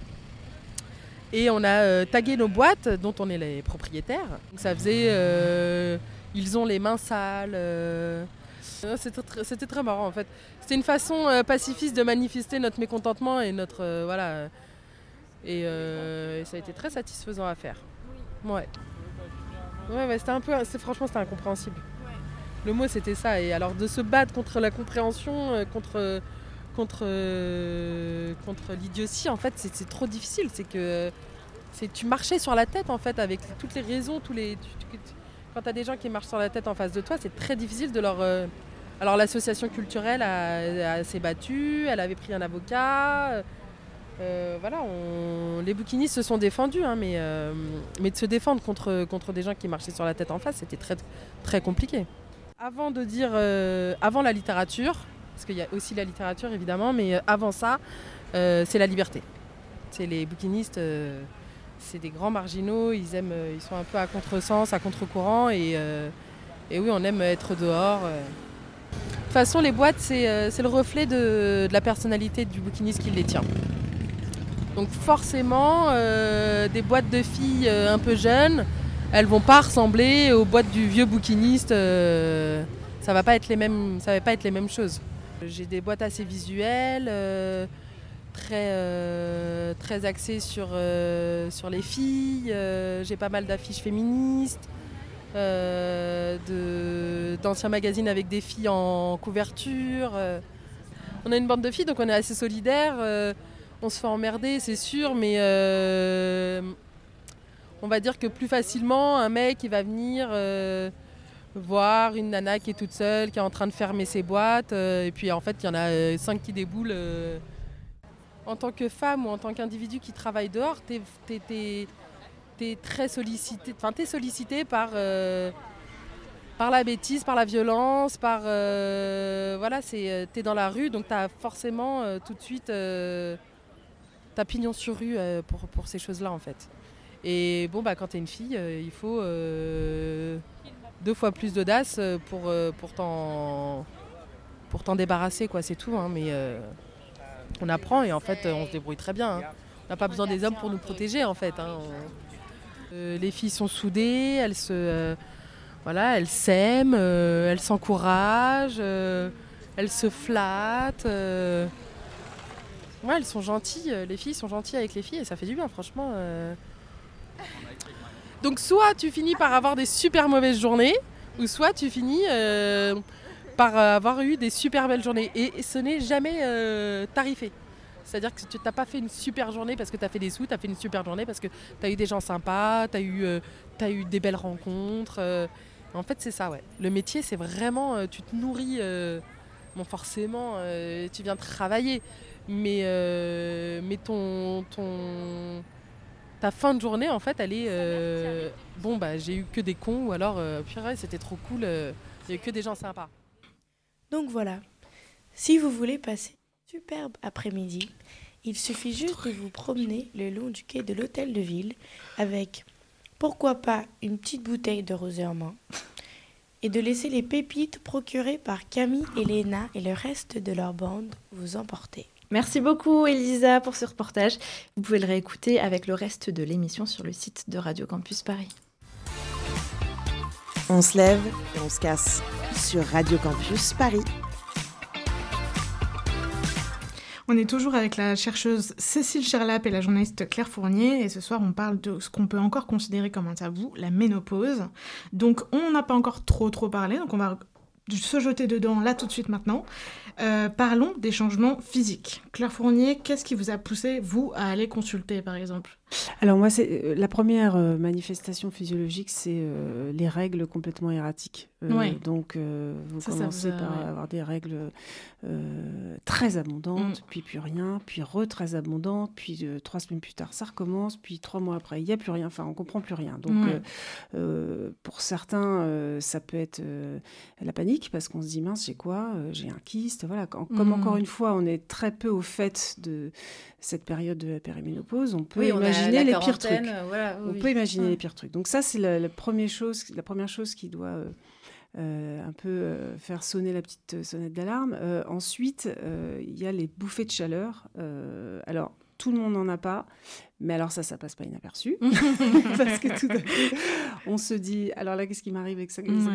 Et on a euh, tagué nos boîtes dont on est les propriétaires. Donc ça faisait euh, « Ils ont les mains sales euh... ». C'était, très, c'était très marrant en fait. C'était une façon euh, pacifiste de manifester notre mécontentement et notre... Euh, voilà. Et, euh, et ça a été très satisfaisant à faire. Ouais. Ouais, ouais, c'était un peu, c'est, franchement, c'était incompréhensible. Le mot, c'était ça. Et alors, de se battre contre la compréhension, euh, contre, contre, euh, contre l'idiotie, en fait, c'est, c'est trop difficile. C'est que c'est, tu marchais sur la tête, en fait, avec toutes les raisons, tous les. Tu, tu, quand tu as des gens qui marchent sur la tête en face de toi, c'est très difficile de leur. Euh, alors, l'association culturelle a, a, s'est battue, elle avait pris un avocat. Euh, voilà, on... les bouquinistes se sont défendus, hein, mais, euh, mais de se défendre contre, contre des gens qui marchaient sur la tête en face, c'était très, très compliqué. Avant de dire, euh, avant la littérature, parce qu'il y a aussi la littérature évidemment, mais avant ça, euh, c'est la liberté. C'est les bouquinistes, euh, c'est des grands marginaux, ils aiment, ils sont un peu à contresens, à contre-courant, et, euh, et oui, on aime être dehors. Euh. De toute façon, les boîtes, c'est, euh, c'est le reflet de, de la personnalité du bouquiniste qui les tient. Donc forcément, euh, des boîtes de filles euh, un peu jeunes, elles vont pas ressembler aux boîtes du vieux bouquiniste. Euh, ça va pas être les mêmes, ça va pas être les mêmes choses. J'ai des boîtes assez visuelles, euh, très euh, très axées sur euh, sur les filles. Euh, j'ai pas mal d'affiches féministes, euh, de, d'anciens magazines avec des filles en couverture. Euh. On a une bande de filles, donc on est assez solidaires. Euh, On se fait emmerder, c'est sûr, mais euh, on va dire que plus facilement, un mec il va venir euh, voir une nana qui est toute seule, qui est en train de fermer ses boîtes, euh, et puis en fait, il y en a euh, cinq qui déboulent. Euh. En tant que femme ou en tant qu'individu qui travaille dehors, t'es, t'es, t'es, t'es très sollicité, enfin t'es sollicité par, euh, par la bêtise, par la violence, par euh, voilà, c'est, t'es dans la rue, donc t'as forcément euh, tout de suite. Euh, T'as pignon sur rue euh, pour, pour ces choses-là en fait. Et bon bah quand t'es une fille, euh, il faut euh, deux fois plus d'audace pour, euh, pour, t'en, pour t'en débarrasser, quoi, c'est tout. Hein, mais euh, on apprend et en fait on se débrouille très bien. Hein. On n'a pas besoin des hommes pour nous protéger en fait. Hein. On, euh, les filles sont soudées, elles se, euh, voilà, elles s'aiment, euh, elles s'encouragent, euh, elles se flattent. Euh, Ouais, elles sont gentilles, les filles sont gentilles avec les filles et ça fait du bien, franchement. Euh... Donc soit tu finis par avoir des super mauvaises journées, ou soit tu finis euh, par avoir eu des super belles journées. Et ce n'est jamais euh, tarifé. C'est-à-dire que tu n'as pas fait une super journée parce que tu as fait des sous, tu as fait une super journée parce que tu as eu des gens sympas, tu as eu, euh, t'as eu des belles rencontres. Euh, en fait, c'est ça, ouais. Le métier, c'est vraiment, euh, tu te nourris, euh, bon, forcément, euh, tu viens travailler, mais, euh, mais ton, ton, ta fin de journée, en fait, elle est, euh, bon, bah, j'ai eu que des cons, ou alors, euh, purée, c'était trop cool, il euh, n'y a eu que des gens sympas. Donc voilà, si vous voulez passer superbe après-midi, il suffit juste de vous promener le long du quai de l'hôtel de ville avec, pourquoi pas, une petite bouteille de rosé en main et de laisser les pépites procurées par Camille et Léna et le reste de leur bande vous emporter. Merci beaucoup Elisa pour ce reportage. Vous pouvez le réécouter avec le reste de l'émission sur le site de Radio Campus Paris. On se lève et on se casse sur Radio Campus Paris. On est toujours avec la chercheuse Cécile Cherlap et la journaliste Claire Fournier, et ce soir on parle de ce qu'on peut encore considérer comme un tabou, la ménopause. Donc on n'a pas encore trop trop parlé, donc on va se jeter dedans là tout de suite maintenant. Euh, parlons des changements physiques. Claire Fournier, qu'est-ce qui vous a poussé, vous, à aller consulter par exemple ? Alors moi, c'est, euh, la première euh, manifestation physiologique, c'est euh, les règles complètement erratiques. Euh, ouais. Donc euh, vous ça, commencez ça vous a, par ouais. avoir des règles euh, très abondantes, mm. puis plus rien, puis re très abondantes, puis euh, trois semaines plus tard, ça recommence, puis trois mois après, il n'y a plus rien, enfin on ne comprend plus rien. Donc mm. euh, euh, pour certains, euh, ça peut être euh, la panique, parce qu'on se dit, mince, j'ai quoi ? euh, J'ai un kyste, voilà. Comme mm. encore une fois, on est très peu au fait de cette période de la périménopause, on peut oui, imaginer les pires trucs. Voilà, oui, on oui. peut imaginer ouais. les pires trucs. Donc ça, c'est la, la, première, chose, la première chose qui doit euh, euh, un peu euh, faire sonner la petite sonnette d'alarme. Euh, ensuite, euh, il y a les bouffées de chaleur. Euh, alors, tout le monde n'en a pas, mais alors ça, ça passe pas inaperçu. Parce que tout d'un coup, on se dit... Alors là, qu'est-ce qui m'arrive exactement ?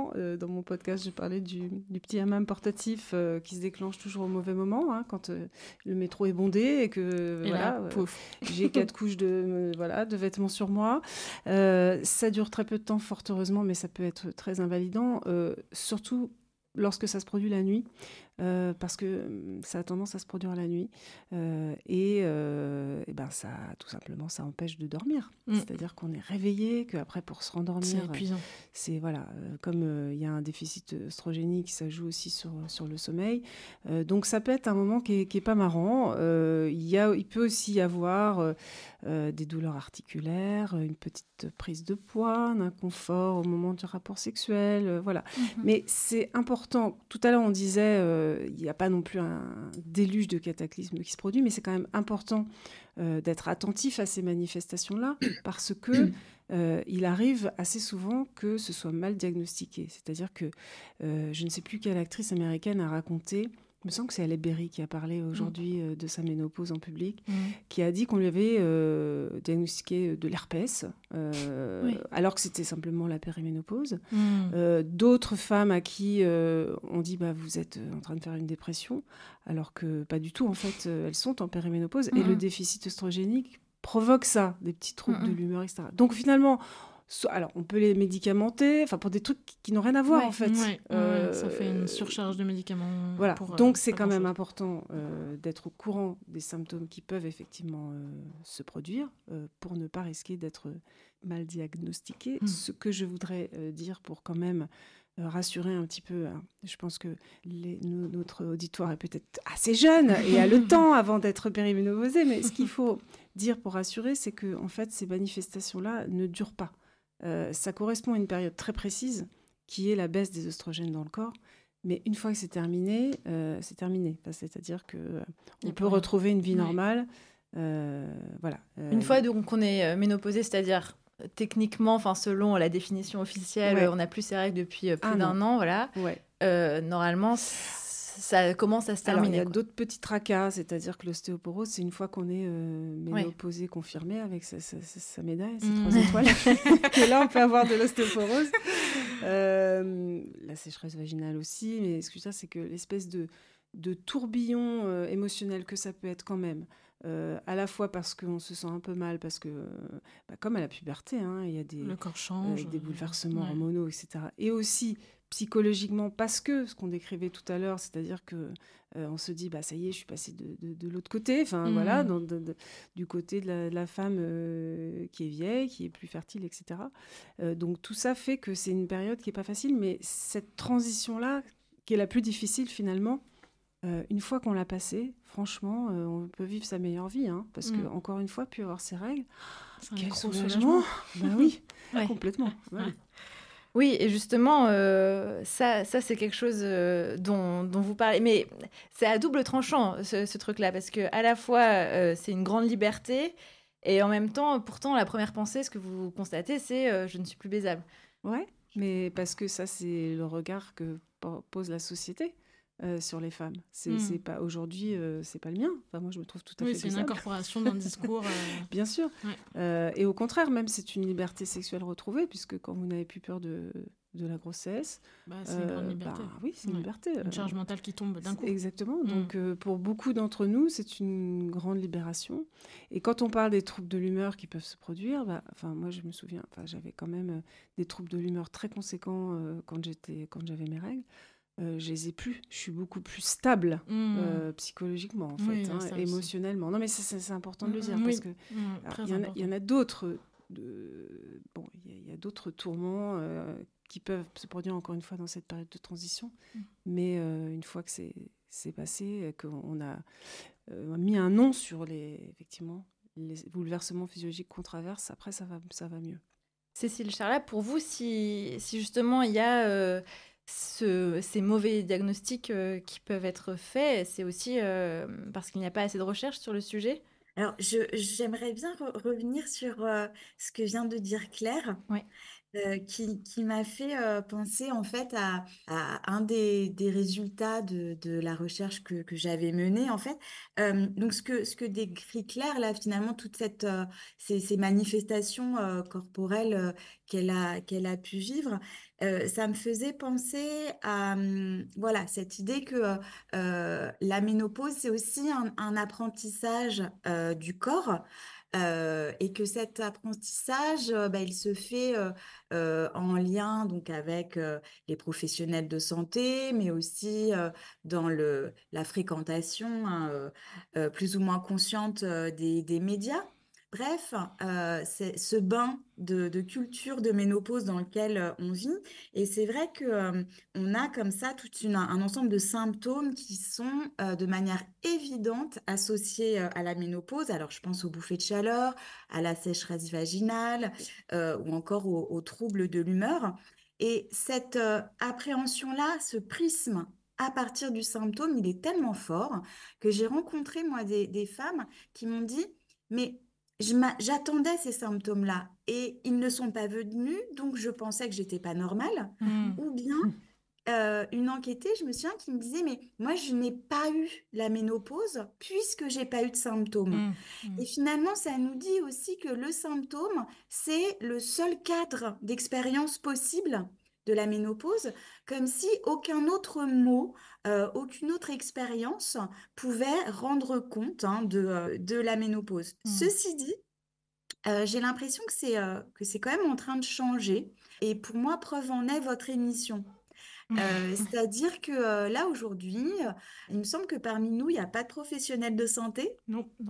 ouais. euh, Dans mon podcast, je parlais du, du petit hammam portatif euh, qui se déclenche toujours au mauvais moment, hein, quand euh, le métro est bondé et que et voilà, là, euh, j'ai quatre couches de, euh, voilà, de vêtements sur moi. Euh, ça dure très peu de temps, fort heureusement, mais ça peut être très invalidant, euh, surtout lorsque ça se produit la nuit. Euh, parce que ça a tendance à se produire la nuit euh, et, euh, et ben ça, tout simplement, ça empêche de dormir. Mm. C'est-à-dire qu'on est réveillé, qu'après pour se rendormir, c'est épuisant. C'est voilà, euh, comme il euh, y a un déficit œstrogénique, ça joue aussi sur sur le sommeil. Euh, donc ça peut être un moment qui est, qui est pas marrant. Euh, il y a, il peut aussi y avoir euh, des douleurs articulaires, une petite prise de poids, un inconfort au moment du rapport sexuel, euh, voilà. Mm-hmm. Mais c'est important. Tout à l'heure on disait euh, il n'y a pas non plus un déluge de cataclysmes qui se produit, mais c'est quand même important euh, d'être attentif à ces manifestations-là, parce que euh, il arrive assez souvent que ce soit mal diagnostiqué. C'est-à-dire que euh, je ne sais plus quelle actrice américaine a raconté, il me semble que c'est Halle Berry qui a parlé aujourd'hui euh, de sa ménopause en public, mmh. qui a dit qu'on lui avait euh, diagnostiqué de l'herpès, euh, oui. alors que c'était simplement la périménopause. Mmh. Euh, d'autres femmes à qui euh, on dit bah, vous êtes en train de faire une dépression, alors que pas du tout, en fait, euh, elles sont en périménopause, mmh. et le déficit œstrogénique provoque ça, des petits troubles mmh. de l'humeur, et cetera. Donc finalement... Alors, on peut les médicamenter, enfin pour des trucs qui n'ont rien à voir, ouais, en fait. Ouais, euh, ouais, ça fait une surcharge de médicaments. Voilà, pour, donc euh, c'est quand même chose. important euh, d'être au courant des symptômes qui peuvent effectivement euh, se produire euh, pour ne pas risquer d'être mal diagnostiqué. Mmh. Ce que je voudrais euh, dire pour quand même euh, rassurer un petit peu, hein, je pense que les, no, notre auditoire est peut-être assez jeune et a le temps avant d'être périménopausé, mais ce qu'il faut dire pour rassurer, c'est que en fait, ces manifestations-là ne durent pas. Euh, ça correspond à une période très précise qui est la baisse des œstrogènes dans le corps, mais une fois que c'est terminé, euh, c'est terminé. Enfin, c'est-à-dire qu'on euh, peut retrouver une vie ouais. normale. Euh, voilà. Euh, une fois donc on est ménopausé, c'est-à-dire techniquement, enfin selon la définition officielle, ouais. on n'a plus ces règles depuis plus ah, d'un non. an, voilà. Ouais. Euh, normalement, ça commence à se terminer. Alors, il y a quoi. d'autres petits tracas, c'est-à-dire que l'ostéoporose, c'est une fois qu'on est euh, ménopausé ouais. confirmé avec sa, sa, sa, sa médaille, ses mmh. trois étoiles, que là, on peut avoir de l'ostéoporose. Euh, la sécheresse vaginale aussi, mais ce que je veux dire, c'est que l'espèce de, de tourbillon euh, émotionnel que ça peut être quand même, Euh, à la fois parce qu'on se sent un peu mal, parce que, bah, comme à la puberté, hein, il y a des, le corps change, euh, des bouleversements ouais. hormonaux, et cetera. Et aussi psychologiquement, parce que ce qu'on décrivait tout à l'heure, c'est-à-dire que euh, on se dit, bah ça y est, je suis passée de, de, de l'autre côté, enfin mmh. voilà, dans, de, de, du côté de la, de la femme euh, qui est vieille, qui est plus fertile, et cetera. Euh, donc tout ça fait que c'est une période qui est pas facile, mais cette transition-là, qui est la plus difficile finalement. Euh, une fois qu'on l'a passé, franchement, euh, on peut vivre sa meilleure vie, hein, parce mmh. que encore une fois, puis avoir ses règles, c'est quel un gros soulagement. Ben oui, ouais. complètement. Ouais. Ouais. Oui, et justement, euh, ça, ça c'est quelque chose euh, dont, dont vous parlez, mais c'est à double tranchant ce, ce truc-là, parce que à la fois euh, c'est une grande liberté, et en même temps, pourtant, la première pensée, ce que vous constatez, c'est euh, je ne suis plus baisable. Ouais, mais parce que ça, c'est le regard que pose la société. Euh, sur les femmes, c'est, mmh. c'est pas aujourd'hui, euh, c'est pas le mien. Enfin, moi, je me trouve tout à oui, fait. C'est baisable. une incorporation d'un discours. Euh... Bien sûr. Ouais. Euh, et au contraire, même c'est une liberté sexuelle retrouvée, puisque quand vous n'avez plus peur de, de la grossesse, bah, c'est une euh, grande liberté. Bah, oui, c'est une ouais. liberté. Une charge mentale qui tombe d'un coup. Exactement. Mmh. Donc, euh, pour beaucoup d'entre nous, c'est une grande libération. Et quand on parle des troubles de l'humeur qui peuvent se produire, bah, enfin, moi, je me souviens, enfin, j'avais quand même euh, des troubles de l'humeur très conséquents euh, quand j'étais, quand j'avais mes règles. Euh, je les ai plus. Je suis beaucoup plus stable mmh. euh, psychologiquement, en oui, fait, hein, émotionnellement. Non, mais c'est, c'est, c'est important de le dire, mmh, parce oui. que mmh, il y, y en a d'autres. De... Bon, il y, y a d'autres tourments euh, qui peuvent se produire encore une fois dans cette période de transition. Mmh. Mais euh, une fois que c'est, c'est passé, qu'on a euh, mis un nom sur les, effectivement, les bouleversements physiologiques qu'on traverse, après, ça va, ça va mieux. Cécile Charlat, pour vous, si, si justement il y a... Euh, Ce, ces mauvais diagnostics euh, qui peuvent être faits, c'est aussi euh, parce qu'il n'y a pas assez de recherche sur le sujet. Alors, je, j'aimerais bien re- revenir sur euh, ce que vient de dire Claire, ouais. euh, qui, qui m'a fait euh, penser en fait à, à un des, des résultats de, de la recherche que, que j'avais menée en fait. Euh, donc, ce que, ce que décrit Claire là, finalement, toutes cette, euh, ces, ces manifestations euh, corporelles euh, qu'elle a, qu'elle a pu vivre, euh, ça me faisait penser à euh, voilà, cette idée que euh, la ménopause, c'est aussi un, un apprentissage euh, du corps. Euh, et que cet apprentissage, euh, bah, il se fait euh, euh, en lien donc avec euh, les professionnels de santé, mais aussi euh, dans le, la fréquentation hein, euh, euh, plus ou moins consciente euh, des, des médias. Bref, euh, c'est ce bain de, de culture de ménopause dans lequel euh, on vit. Et c'est vrai que euh, on a comme ça tout une, un ensemble de symptômes qui sont euh, de manière évidente associés euh, à la ménopause. Alors, je pense aux bouffées de chaleur, à la sécheresse vaginale euh, ou encore aux, aux troubles de l'humeur. Et cette euh, appréhension-là, ce prisme à partir du symptôme, il est tellement fort que j'ai rencontré, moi, des, des femmes qui m'ont dit « mais Je j'attendais ces symptômes-là et ils ne sont pas venus, donc je pensais que j'étais pas normale. Mmh. Ou bien, euh, une enquêtée, je me souviens, qui me disait, mais moi, je n'ai pas eu la ménopause puisque j'ai pas eu de symptômes. Mmh. Mmh. Et finalement, ça nous dit aussi que le symptôme, c'est le seul cadre d'expérience possible de la ménopause, comme si aucun autre mot, euh, aucune autre expérience pouvait rendre compte hein, de, euh, de la ménopause. Mmh. Ceci dit, euh, j'ai l'impression que c'est, euh, que c'est quand même en train de changer. Et pour moi, preuve en est votre émission. Euh, c'est-à-dire que euh, là, aujourd'hui, euh, il me semble que parmi nous, il n'y a pas de professionnels de santé. Non. non.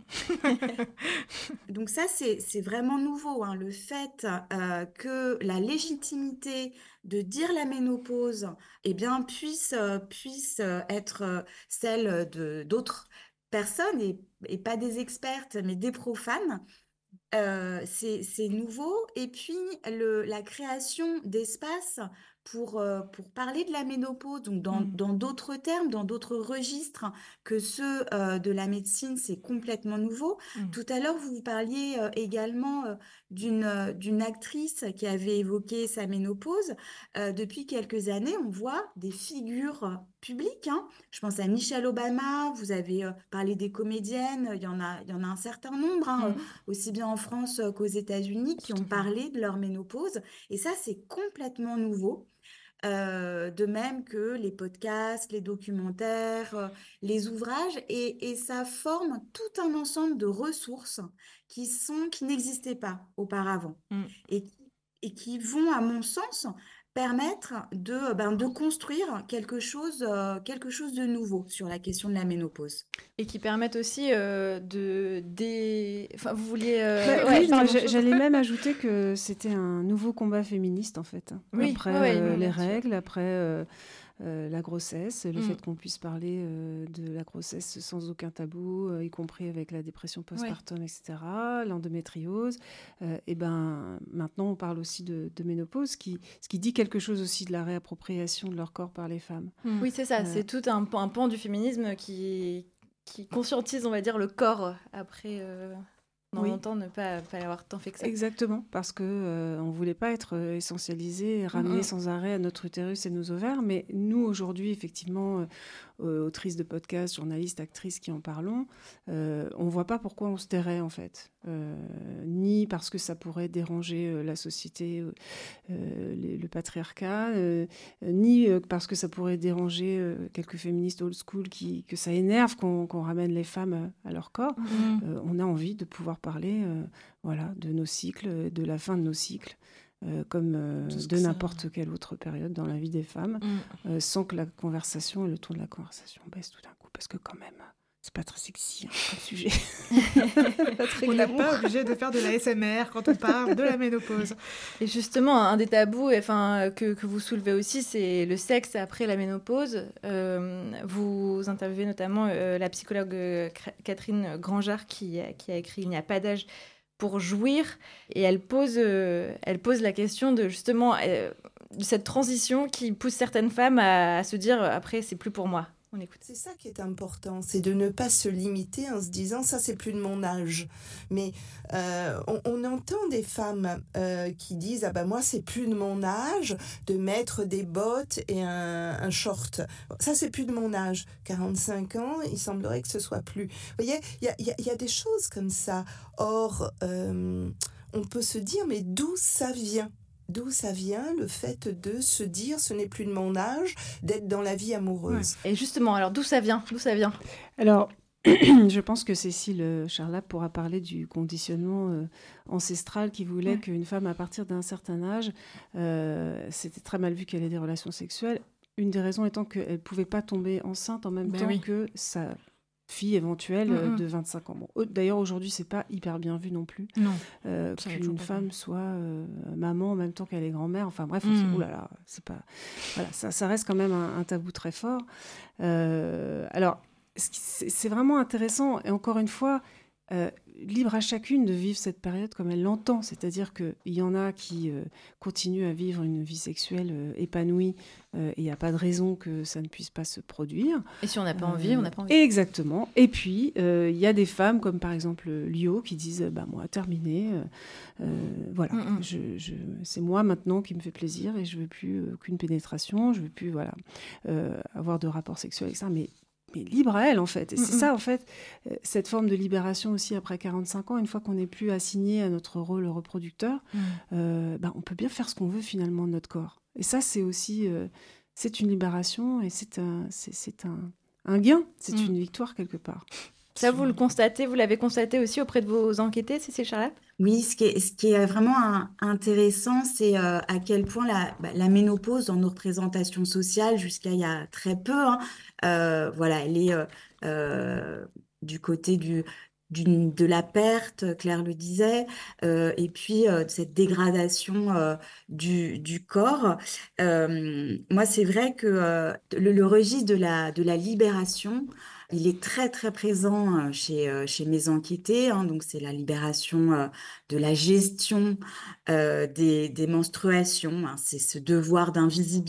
Donc ça, c'est, c'est vraiment nouveau. Hein, le fait euh, que la légitimité de dire la ménopause eh bien, puisse, euh, puisse être euh, celle de, d'autres personnes, et, et pas des expertes, mais des profanes, euh, c'est, c'est nouveau. Et puis, le, la création d'espaces pour, euh, pour parler de la ménopause, donc dans, mmh. dans d'autres termes, dans d'autres registres que ceux euh, de la médecine, c'est complètement nouveau. Mmh. Tout à l'heure, vous vous parliez euh, également euh, d'une, euh, d'une actrice qui avait évoqué sa ménopause. Euh, depuis quelques années, on voit des figures publiques. Hein. Je pense à Michelle Obama, vous avez euh, parlé des comédiennes, il y en a, il y en a un certain nombre, hein, mmh. euh, aussi bien en France qu'aux États-Unis, qui ont parlé de leur ménopause. Et ça, c'est complètement nouveau. euh, de même que les podcasts, les documentaires, euh, les ouvrages, et, et ça forme tout un ensemble de ressources qui sont, qui n'existaient pas auparavant Mm. et qui, et qui vont, à mon sens, permettre de, ben, de construire quelque chose, euh, quelque chose de nouveau sur la question de la ménopause. Et qui permettent aussi euh, de... Des... Enfin, vous vouliez... euh, Bah, ouais, oui, non, dire j'a- quelque chose j'allais même ajouter que c'était un nouveau combat féministe en fait. Oui, Après ouais, ouais, euh, oui, les bien sûr. règles, après euh, euh, la grossesse, le Mm. fait qu'on puisse parler euh, de la grossesse sans aucun tabou, euh, y compris avec la dépression postpartum, et cetera, l'endométriose. Euh, et ben maintenant on parle aussi de, de ménopause, ce qui, ce qui dit quelque chose aussi de la réappropriation de leur corps par les femmes. Oui, c'est ça. Euh, C'est tout un, pan- un pan du féminisme qui, qui conscientise, on va dire, le corps après... Euh... Dans Oui. longtemps, ne pas, pas avoir tant fait que ça. Exactement, parce que euh, on voulait pas être euh, essentialisé et ramené Mhm. sans arrêt à notre utérus et nos ovaires, mais nous aujourd'hui, effectivement, euh, euh, autrices de podcasts, journalistes, actrices qui en parlons, euh, on voit pas pourquoi on se tairait en fait, euh, ni parce que ça pourrait déranger euh, la société, euh, euh, les- le patriarcat, euh, euh, ni euh, parce que ça pourrait déranger euh, quelques féministes old school qui que ça énerve qu'on qu'on ramène les femmes à, à leur corps. Mhm. Euh, on a envie de pouvoir parler euh, voilà, de nos cycles, de la fin de nos cycles, euh, comme euh, Tout ce de que ça- n'importe quelle autre période dans la vie des femmes, Mm. euh, sans que la conversation et le ton de la conversation baisse tout d'un coup, parce que quand même, c'est pas très sexy hein, comme sujet. Pas très On n'est glamour. pas obligé de faire de la S M R quand on parle de la ménopause. Et justement, un des tabous enfin, que, que vous soulevez aussi, c'est le sexe après la ménopause. Euh, vous interviewez notamment euh, la psychologue euh, Cra- Catherine Grangeard qui, a- qui a écrit « Il n'y a pas d'âge pour jouir ». Et elle pose, euh, elle pose la question de justement euh, de cette transition qui pousse certaines femmes à, à se dire « après, c'est plus pour moi ». On écoute. C'est ça qui est important, c'est de ne pas se limiter en se disant ça c'est plus de mon âge. Mais euh, on, on entend des femmes euh, qui disent ah ben moi c'est plus de mon âge de mettre des bottes et un, un short. Ça c'est plus de mon âge. quarante-cinq ans, il semblerait que ce soit plus. Vous voyez, il y a, y a- y a des choses comme ça. Or, euh, on peut se dire mais d'où ça vient ? D'où ça vient le fait de se dire ce n'est plus de mon âge d'être dans la vie amoureuse. Et justement, alors d'où ça vient D'où ça vient Alors, je pense que Cécile euh, Charlap pourra parler du conditionnement euh, ancestral qui voulait Ouais. qu'une femme, à partir d'un certain âge, euh, c'était très mal vu qu'elle ait des relations sexuelles. Une des raisons étant qu'elle ne pouvait pas tomber enceinte en même Ben temps oui. que sa fille éventuelle euh, Mhm. de vingt-cinq ans. Bon, au- d'ailleurs, aujourd'hui, c'est pas hyper bien vu non plus Non. euh, Ça va qu'une toujours pas femme soit euh, maman en même temps qu'elle est grand-mère. Enfin bref, on Mhm. se- oulala, c'est pas... Voilà, ça, ça reste quand même un, un tabou très fort. Euh, alors, ce qui- c'est c'est vraiment intéressant, et encore une fois, euh, libre à chacune de vivre cette période comme elle l'entend. C'est-à-dire qu'il y en a qui euh, continuent à vivre une vie sexuelle euh, épanouie, euh, et il n'y a pas de raison que ça ne puisse pas se produire. Et si on n'a pas envie, on n'a pas envie. Exactement. Et puis, euh, il y a des femmes, comme par exemple Lio, qui disent bah, moi, terminé, euh, euh, voilà, Mm, mm. je, je, c'est moi maintenant qui me fait plaisir et je ne veux plus euh, aucune pénétration, je ne veux plus voilà, euh, avoir de rapport sexuel avec ça. Mais mais libre à elle, en fait. Et c'est Mhm. ça, en fait, euh, cette forme de libération aussi après quarante-cinq ans, une fois qu'on n'est plus assigné à notre rôle reproducteur, Mhm. euh, bah, on peut bien faire ce qu'on veut finalement de notre corps. Et ça, c'est aussi, euh, c'est une libération et c'est un, c'est, c'est un, un gain, c'est Mhm. une victoire quelque part. Ça, vous le constatez, vous l'avez constaté aussi auprès de vos enquêtés, Cécile Charlap? Oui, ce qui est, ce qui est vraiment un- intéressant, c'est euh, à quel point la, bah, la ménopause dans nos représentations sociales, jusqu'à il y a très peu, hein, euh, voilà, elle est euh, euh, du côté du, d'une- de la perte, Claire le disait, euh, et puis euh, de cette dégradation euh, du, du corps. Euh, moi, c'est vrai que euh, le, le registre de la, de la libération, il est très très présent euh, chez, euh, chez mes enquêtés, hein, donc c'est la libération euh, de la gestion euh, des, des menstruations, hein, c'est ce devoir d'invisibili-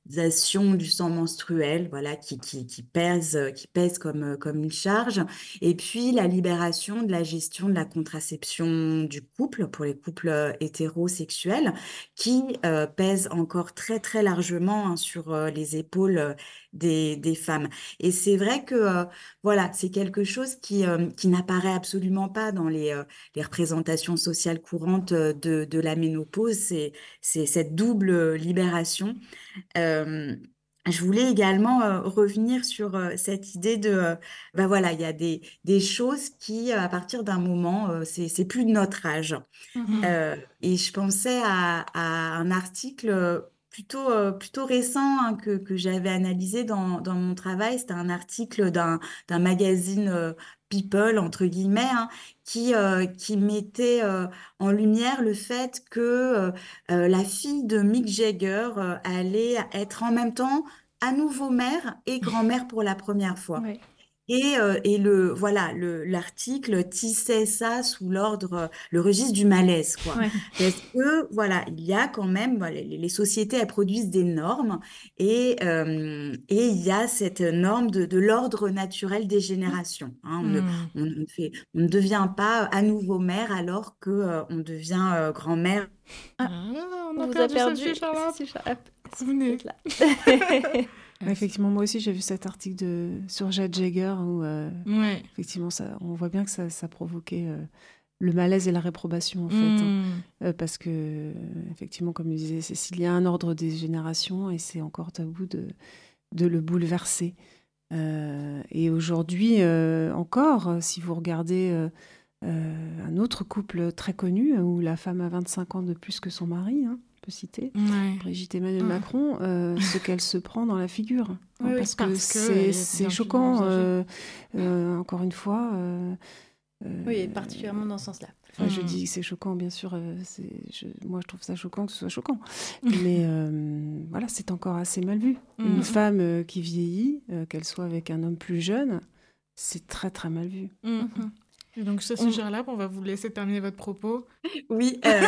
l'utilisation du sang menstruel, voilà, qui, qui, qui pèse, qui pèse comme, comme une charge. Et puis la libération de la gestion de la contraception du couple, pour les couples hétérosexuels, qui euh, pèse encore très très largement hein, sur euh, les épaules des, des femmes. Et c'est vrai que euh, voilà, c'est quelque chose qui, euh, qui n'apparaît absolument pas dans les, euh, les représentations sociales courantes de, de la ménopause, c'est, c'est cette double libération. Euh, je voulais également euh, revenir sur euh, cette idée de, euh, ben voilà, il y a des, des choses qui, à partir d'un moment, euh, c'est, c'est plus de notre âge. Mhm. Euh, et je pensais à, à un article plutôt, euh, plutôt récent hein, que, que j'avais analysé dans, dans mon travail. C'était un article d'un, d'un magazine euh, People, entre guillemets, hein, qui, euh, qui mettait euh, en lumière le fait que euh, euh, la fille de Mick Jagger euh, allait être en même temps à nouveau mère et grand-mère pour la première fois. Ouais. Et, euh, et le, voilà, le, l'article tissait ça sous l'ordre, euh, le registre du malaise, quoi. Ouais. Parce que, voilà, il y a quand même, voilà, les, les sociétés, elles produisent des normes et, euh, et il y a cette norme de, de l'ordre naturel des générations. Hein. On, ne, Mm. on, ne fait, on ne devient pas à nouveau mère alors que euh, on devient euh, grand-mère. Ah, on a On vous a perdu, perdu. Sophie Charlotte. Sophie Charlotte. Venez. Là. Ouais, effectivement, moi aussi j'ai vu cet article de, sur Jade Jagger où euh, Ouais. effectivement ça, on voit bien que ça, ça provoquait euh, le malaise et la réprobation en fait, Mm. hein. Euh, parce que euh, effectivement, comme le disait Cécile, il y a un ordre des générations et c'est encore tabou de, de le bouleverser. Euh, et aujourd'hui euh, encore, si vous regardez euh, euh, un autre couple très connu où la femme a vingt-cinq ans de plus que son mari, hein, on peut citer Ouais. Brigitte Emmanuel Mm. Macron, euh, ce qu'elle se prend dans la figure. hein, Oui, oui, parce que parce que c'est, elle est c'est bien plus choquant, âgée. euh, euh, encore une fois. euh, euh, Oui, et particulièrement dans ce sens-là. Enfin, je Mm. dis que c'est choquant, bien sûr. euh, c'est, je, moi, je trouve ça choquant que ce soit choquant. Mais euh, voilà, c'est encore assez mal vu. Mm. Une femme euh, qui vieillit, euh, qu'elle soit avec un homme plus jeune, c'est très, très mal vu. Mm. Et donc, Sophie On- Charlotte, on va vous laisser terminer votre propos. Oui, euh,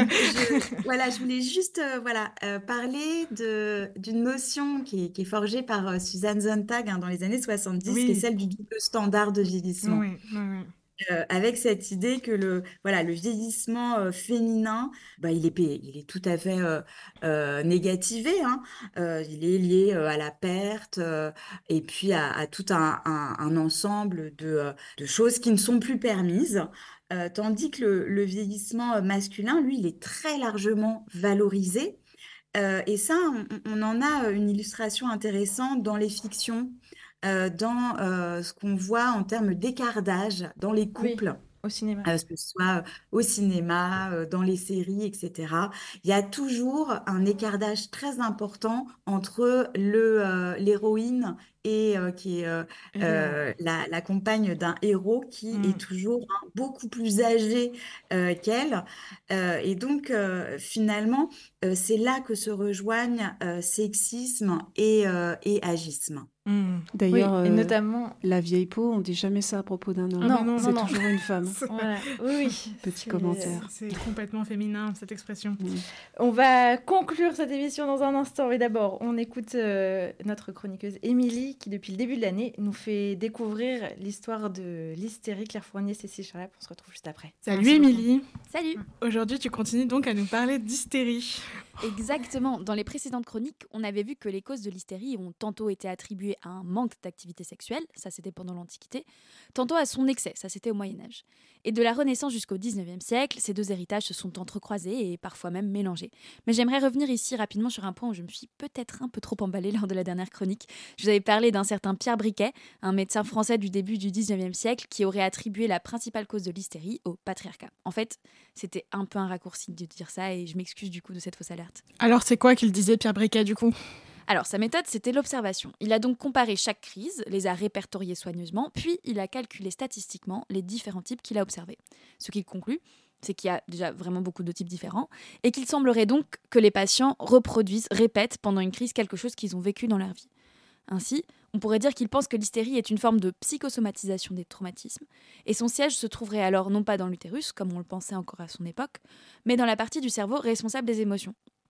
je, voilà, je voulais juste euh, voilà, euh, parler de, d'une notion qui est, qui est forgée par euh, Suzanne Sontag hein, dans les années soixante-dix, qui est Oui. celle du double standard de vieillissement. Oui, oui, oui. Euh, avec cette idée que le, voilà, le vieillissement euh, féminin, bah, il est, payé- il est tout à fait euh, euh, négativé, hein. Euh, il est lié euh, à la perte euh, et puis à, à tout un, un- un ensemble de, euh, de choses qui ne sont plus permises. Euh, tandis que le, le vieillissement euh, masculin, lui, il est très largement valorisé. Euh, et ça, on, on en a une illustration intéressante dans les fictions, euh, dans euh, ce qu'on voit en termes d'écart d'âge dans les Oui, couples. au cinéma. Euh, que ce soit au cinéma, euh, dans les séries, et cetera. Il y a toujours un écart d'âge très important entre le, euh, l'héroïne et euh, qui est euh, Et le- euh, la, la compagne d'un héros qui Mm. est toujours hein, beaucoup plus âgé euh, qu'elle. Euh, et donc, euh, finalement, euh, c'est là que se rejoignent euh, sexisme et, euh, et agisme. Mm. D'ailleurs, Oui, et euh, notamment. la vieille peau, on dit jamais ça à propos d'un homme. Ah, Non, mais non, c'est non, non. toujours une femme. Voilà. Oui, oui. Petit C'est- commentaire. C'est complètement féminin, cette expression. On va conclure cette émission dans un instant. Mais d'abord, on écoute euh, notre chroniqueuse Émilie, qui depuis le début de l'année nous fait découvrir l'histoire de l'hystérie. Claire Fournier, Cécile Charlotte. On se retrouve juste après. Salut Merci beaucoup. Émilie. Salut. Aujourd'hui, tu continues donc à nous parler d'hystérie. Exactement. Dans les précédentes chroniques, on avait vu que les causes de l'hystérie ont tantôt été attribuées à un manque d'activité sexuelle, ça c'était pendant l'Antiquité, tantôt à son excès, ça c'était au Moyen-Âge. Et de la Renaissance jusqu'au dix-neuvième siècle, ces deux héritages se sont entrecroisés et parfois même mélangés. Mais j'aimerais revenir ici rapidement sur un point où je me suis peut-être un peu trop emballée lors de la dernière chronique. Je vous avais parlé d'un certain Pierre Briquet, un médecin français du début du dix-neuvième siècle, qui aurait attribué la principale cause de l'hystérie au patriarcat. En fait, c'était un peu un raccourci de dire ça et je m'excuse du coup de cette fausse alerte. Alors, c'est quoi qu'il disait Pierre Briquet, du coup? Alors, sa méthode, c'était l'observation. Il a donc comparé chaque crise, les a répertoriées soigneusement, puis il a calculé statistiquement les différents types qu'il a observés. Ce qu'il conclut, c'est qu'il y a déjà vraiment beaucoup de types différents, et qu'il semblerait donc que les patients reproduisent, répètent pendant une crise quelque chose qu'ils ont vécu dans leur vie. Ainsi, on pourrait dire qu'il pense que l'hystérie est une forme de psychosomatisation des traumatismes, et son siège se trouverait alors non pas dans l'utérus, comme on le pensait encore à son époque, mais dans la partie du cerveau responsable des émotions.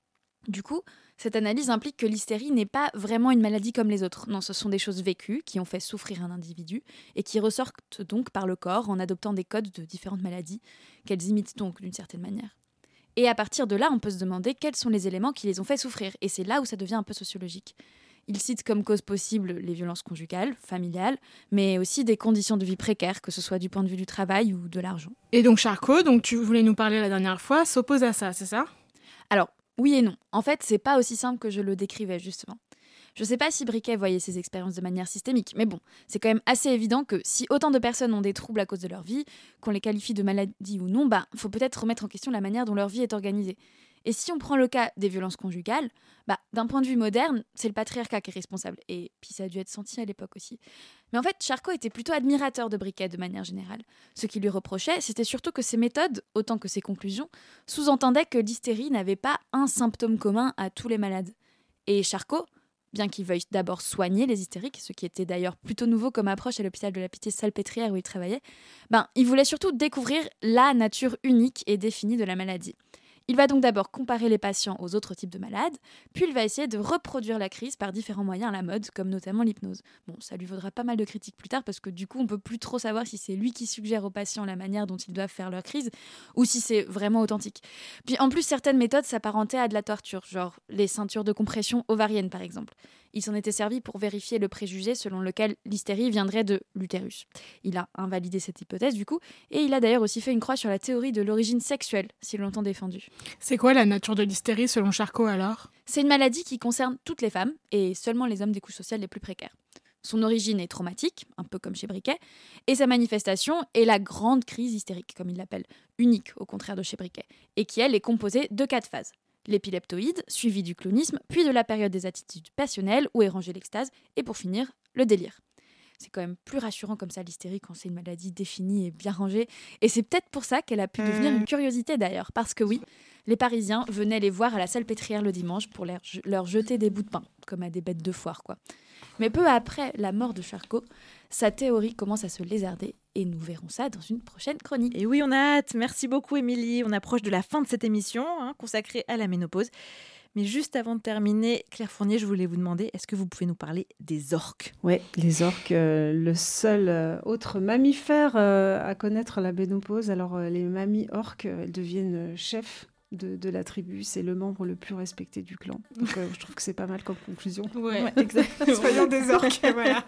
Du coup, cette analyse implique que l'hystérie n'est pas vraiment une maladie comme les autres. Non, ce sont des choses vécues qui ont fait souffrir un individu et qui ressortent donc par le corps en adoptant des codes de différentes maladies qu'elles imitent donc d'une certaine manière. Et à partir de là, on peut se demander quels sont les éléments qui les ont fait souffrir. Et c'est là où ça devient un peu sociologique. Il cite comme cause possible les violences conjugales, familiales, mais aussi des conditions de vie précaires, que ce soit du point de vue du travail ou de l'argent. Et donc Charcot, donc tu voulais nous parler la dernière fois, s'oppose à ça, c'est ça ? Alors, oui et non. En fait, c'est pas aussi simple que je le décrivais, justement. Je sais pas si Briquet voyait ces expériences de manière systémique, mais bon, c'est quand même assez évident que si autant de personnes ont des troubles à cause de leur vie, qu'on les qualifie de maladies ou non, bah, faut peut-être remettre en question la manière dont leur vie est organisée. Et si on prend le cas des violences conjugales, bah, d'un point de vue moderne, c'est le patriarcat qui est responsable. Et puis ça a dû être senti à l'époque aussi. Mais en fait, Charcot était plutôt admirateur de Briquet de manière générale. Ce qu'il lui reprochait, c'était surtout que ses méthodes, autant que ses conclusions, sous-entendaient que l'hystérie n'avait pas un symptôme commun à tous les malades. Et Charcot, bien qu'il veuille d'abord soigner les hystériques, ce qui était d'ailleurs plutôt nouveau comme approche à l'hôpital de la Pitié-Salpêtrière où il travaillait, ben, il voulait surtout découvrir la nature unique et définie de la maladie. Il va donc d'abord comparer les patients aux autres types de malades, puis il va essayer de reproduire la crise par différents moyens à la mode, comme notamment l'hypnose. Bon, ça lui vaudra pas mal de critiques plus tard, parce que du coup, on peut plus trop savoir si c'est lui qui suggère aux patients la manière dont ils doivent faire leur crise, ou si c'est vraiment authentique. Puis en plus, certaines méthodes s'apparentaient à de la torture, genre les ceintures de compression ovarienne par exemple. Il s'en était servi pour vérifier le préjugé selon lequel l'hystérie viendrait de l'utérus. Il a invalidé cette hypothèse du coup, et il a d'ailleurs aussi fait une croix sur la théorie de l'origine sexuelle, si longtemps défendue. C'est quoi la nature de l'hystérie selon Charcot alors ? C'est une maladie qui concerne toutes les femmes et seulement les hommes des couches sociales les plus précaires. Son origine est traumatique, un peu comme chez Briquet, et sa manifestation est la grande crise hystérique, comme il l'appelle, unique au contraire de chez Briquet, et qui elle est composée de quatre phases. L'épileptoïde, suivi du clonisme, puis de la période des attitudes passionnelles où est rangée l'extase, et pour finir, le délire. C'est quand même plus rassurant comme ça l'hystérie quand c'est une maladie définie et bien rangée, et c'est peut-être pour ça qu'elle a pu devenir une curiosité d'ailleurs, parce que oui, les Parisiens venaient les voir à la Salpêtrière le dimanche pour leur, leur jeter des bouts de pain, comme à des bêtes de foire quoi. Mais peu après la mort de Charcot, sa théorie commence à se lézarder et nous verrons ça dans une prochaine chronique. Et oui, on a hâte. Merci beaucoup, Émilie. On approche de la fin de cette émission hein, consacrée à la ménopause. Mais juste avant de terminer, Claire Fournier, je voulais vous demander, est-ce que vous pouvez nous parler des orques ? Oui, les orques, euh, le seul euh, autre mammifère euh, à connaître la ménopause. Alors, euh, les mamies orques, elles deviennent chefs de, de la tribu. C'est le membre le plus respecté du clan. Donc, euh, je trouve que c'est pas mal comme conclusion. Ouais, ouais exactement. Soyons des orques, voilà.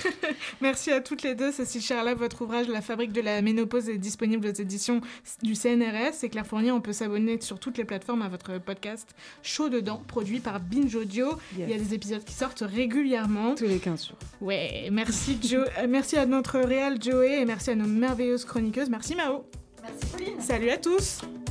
Merci à toutes les deux. Cécile Charlap, votre ouvrage « La fabrique de la ménopause » est disponible aux éditions du C N R S. Et Claire Fournier, on peut s'abonner sur toutes les plateformes à votre podcast Chaud Dedans, produit par Binge Audio. Yes. Il y a des épisodes qui sortent régulièrement. Tous les quinze jours. Ouais, merci, Jo- merci à notre réal Joey et merci à nos merveilleuses chroniqueuses. Merci Mao. Merci Pauline. Salut à tous.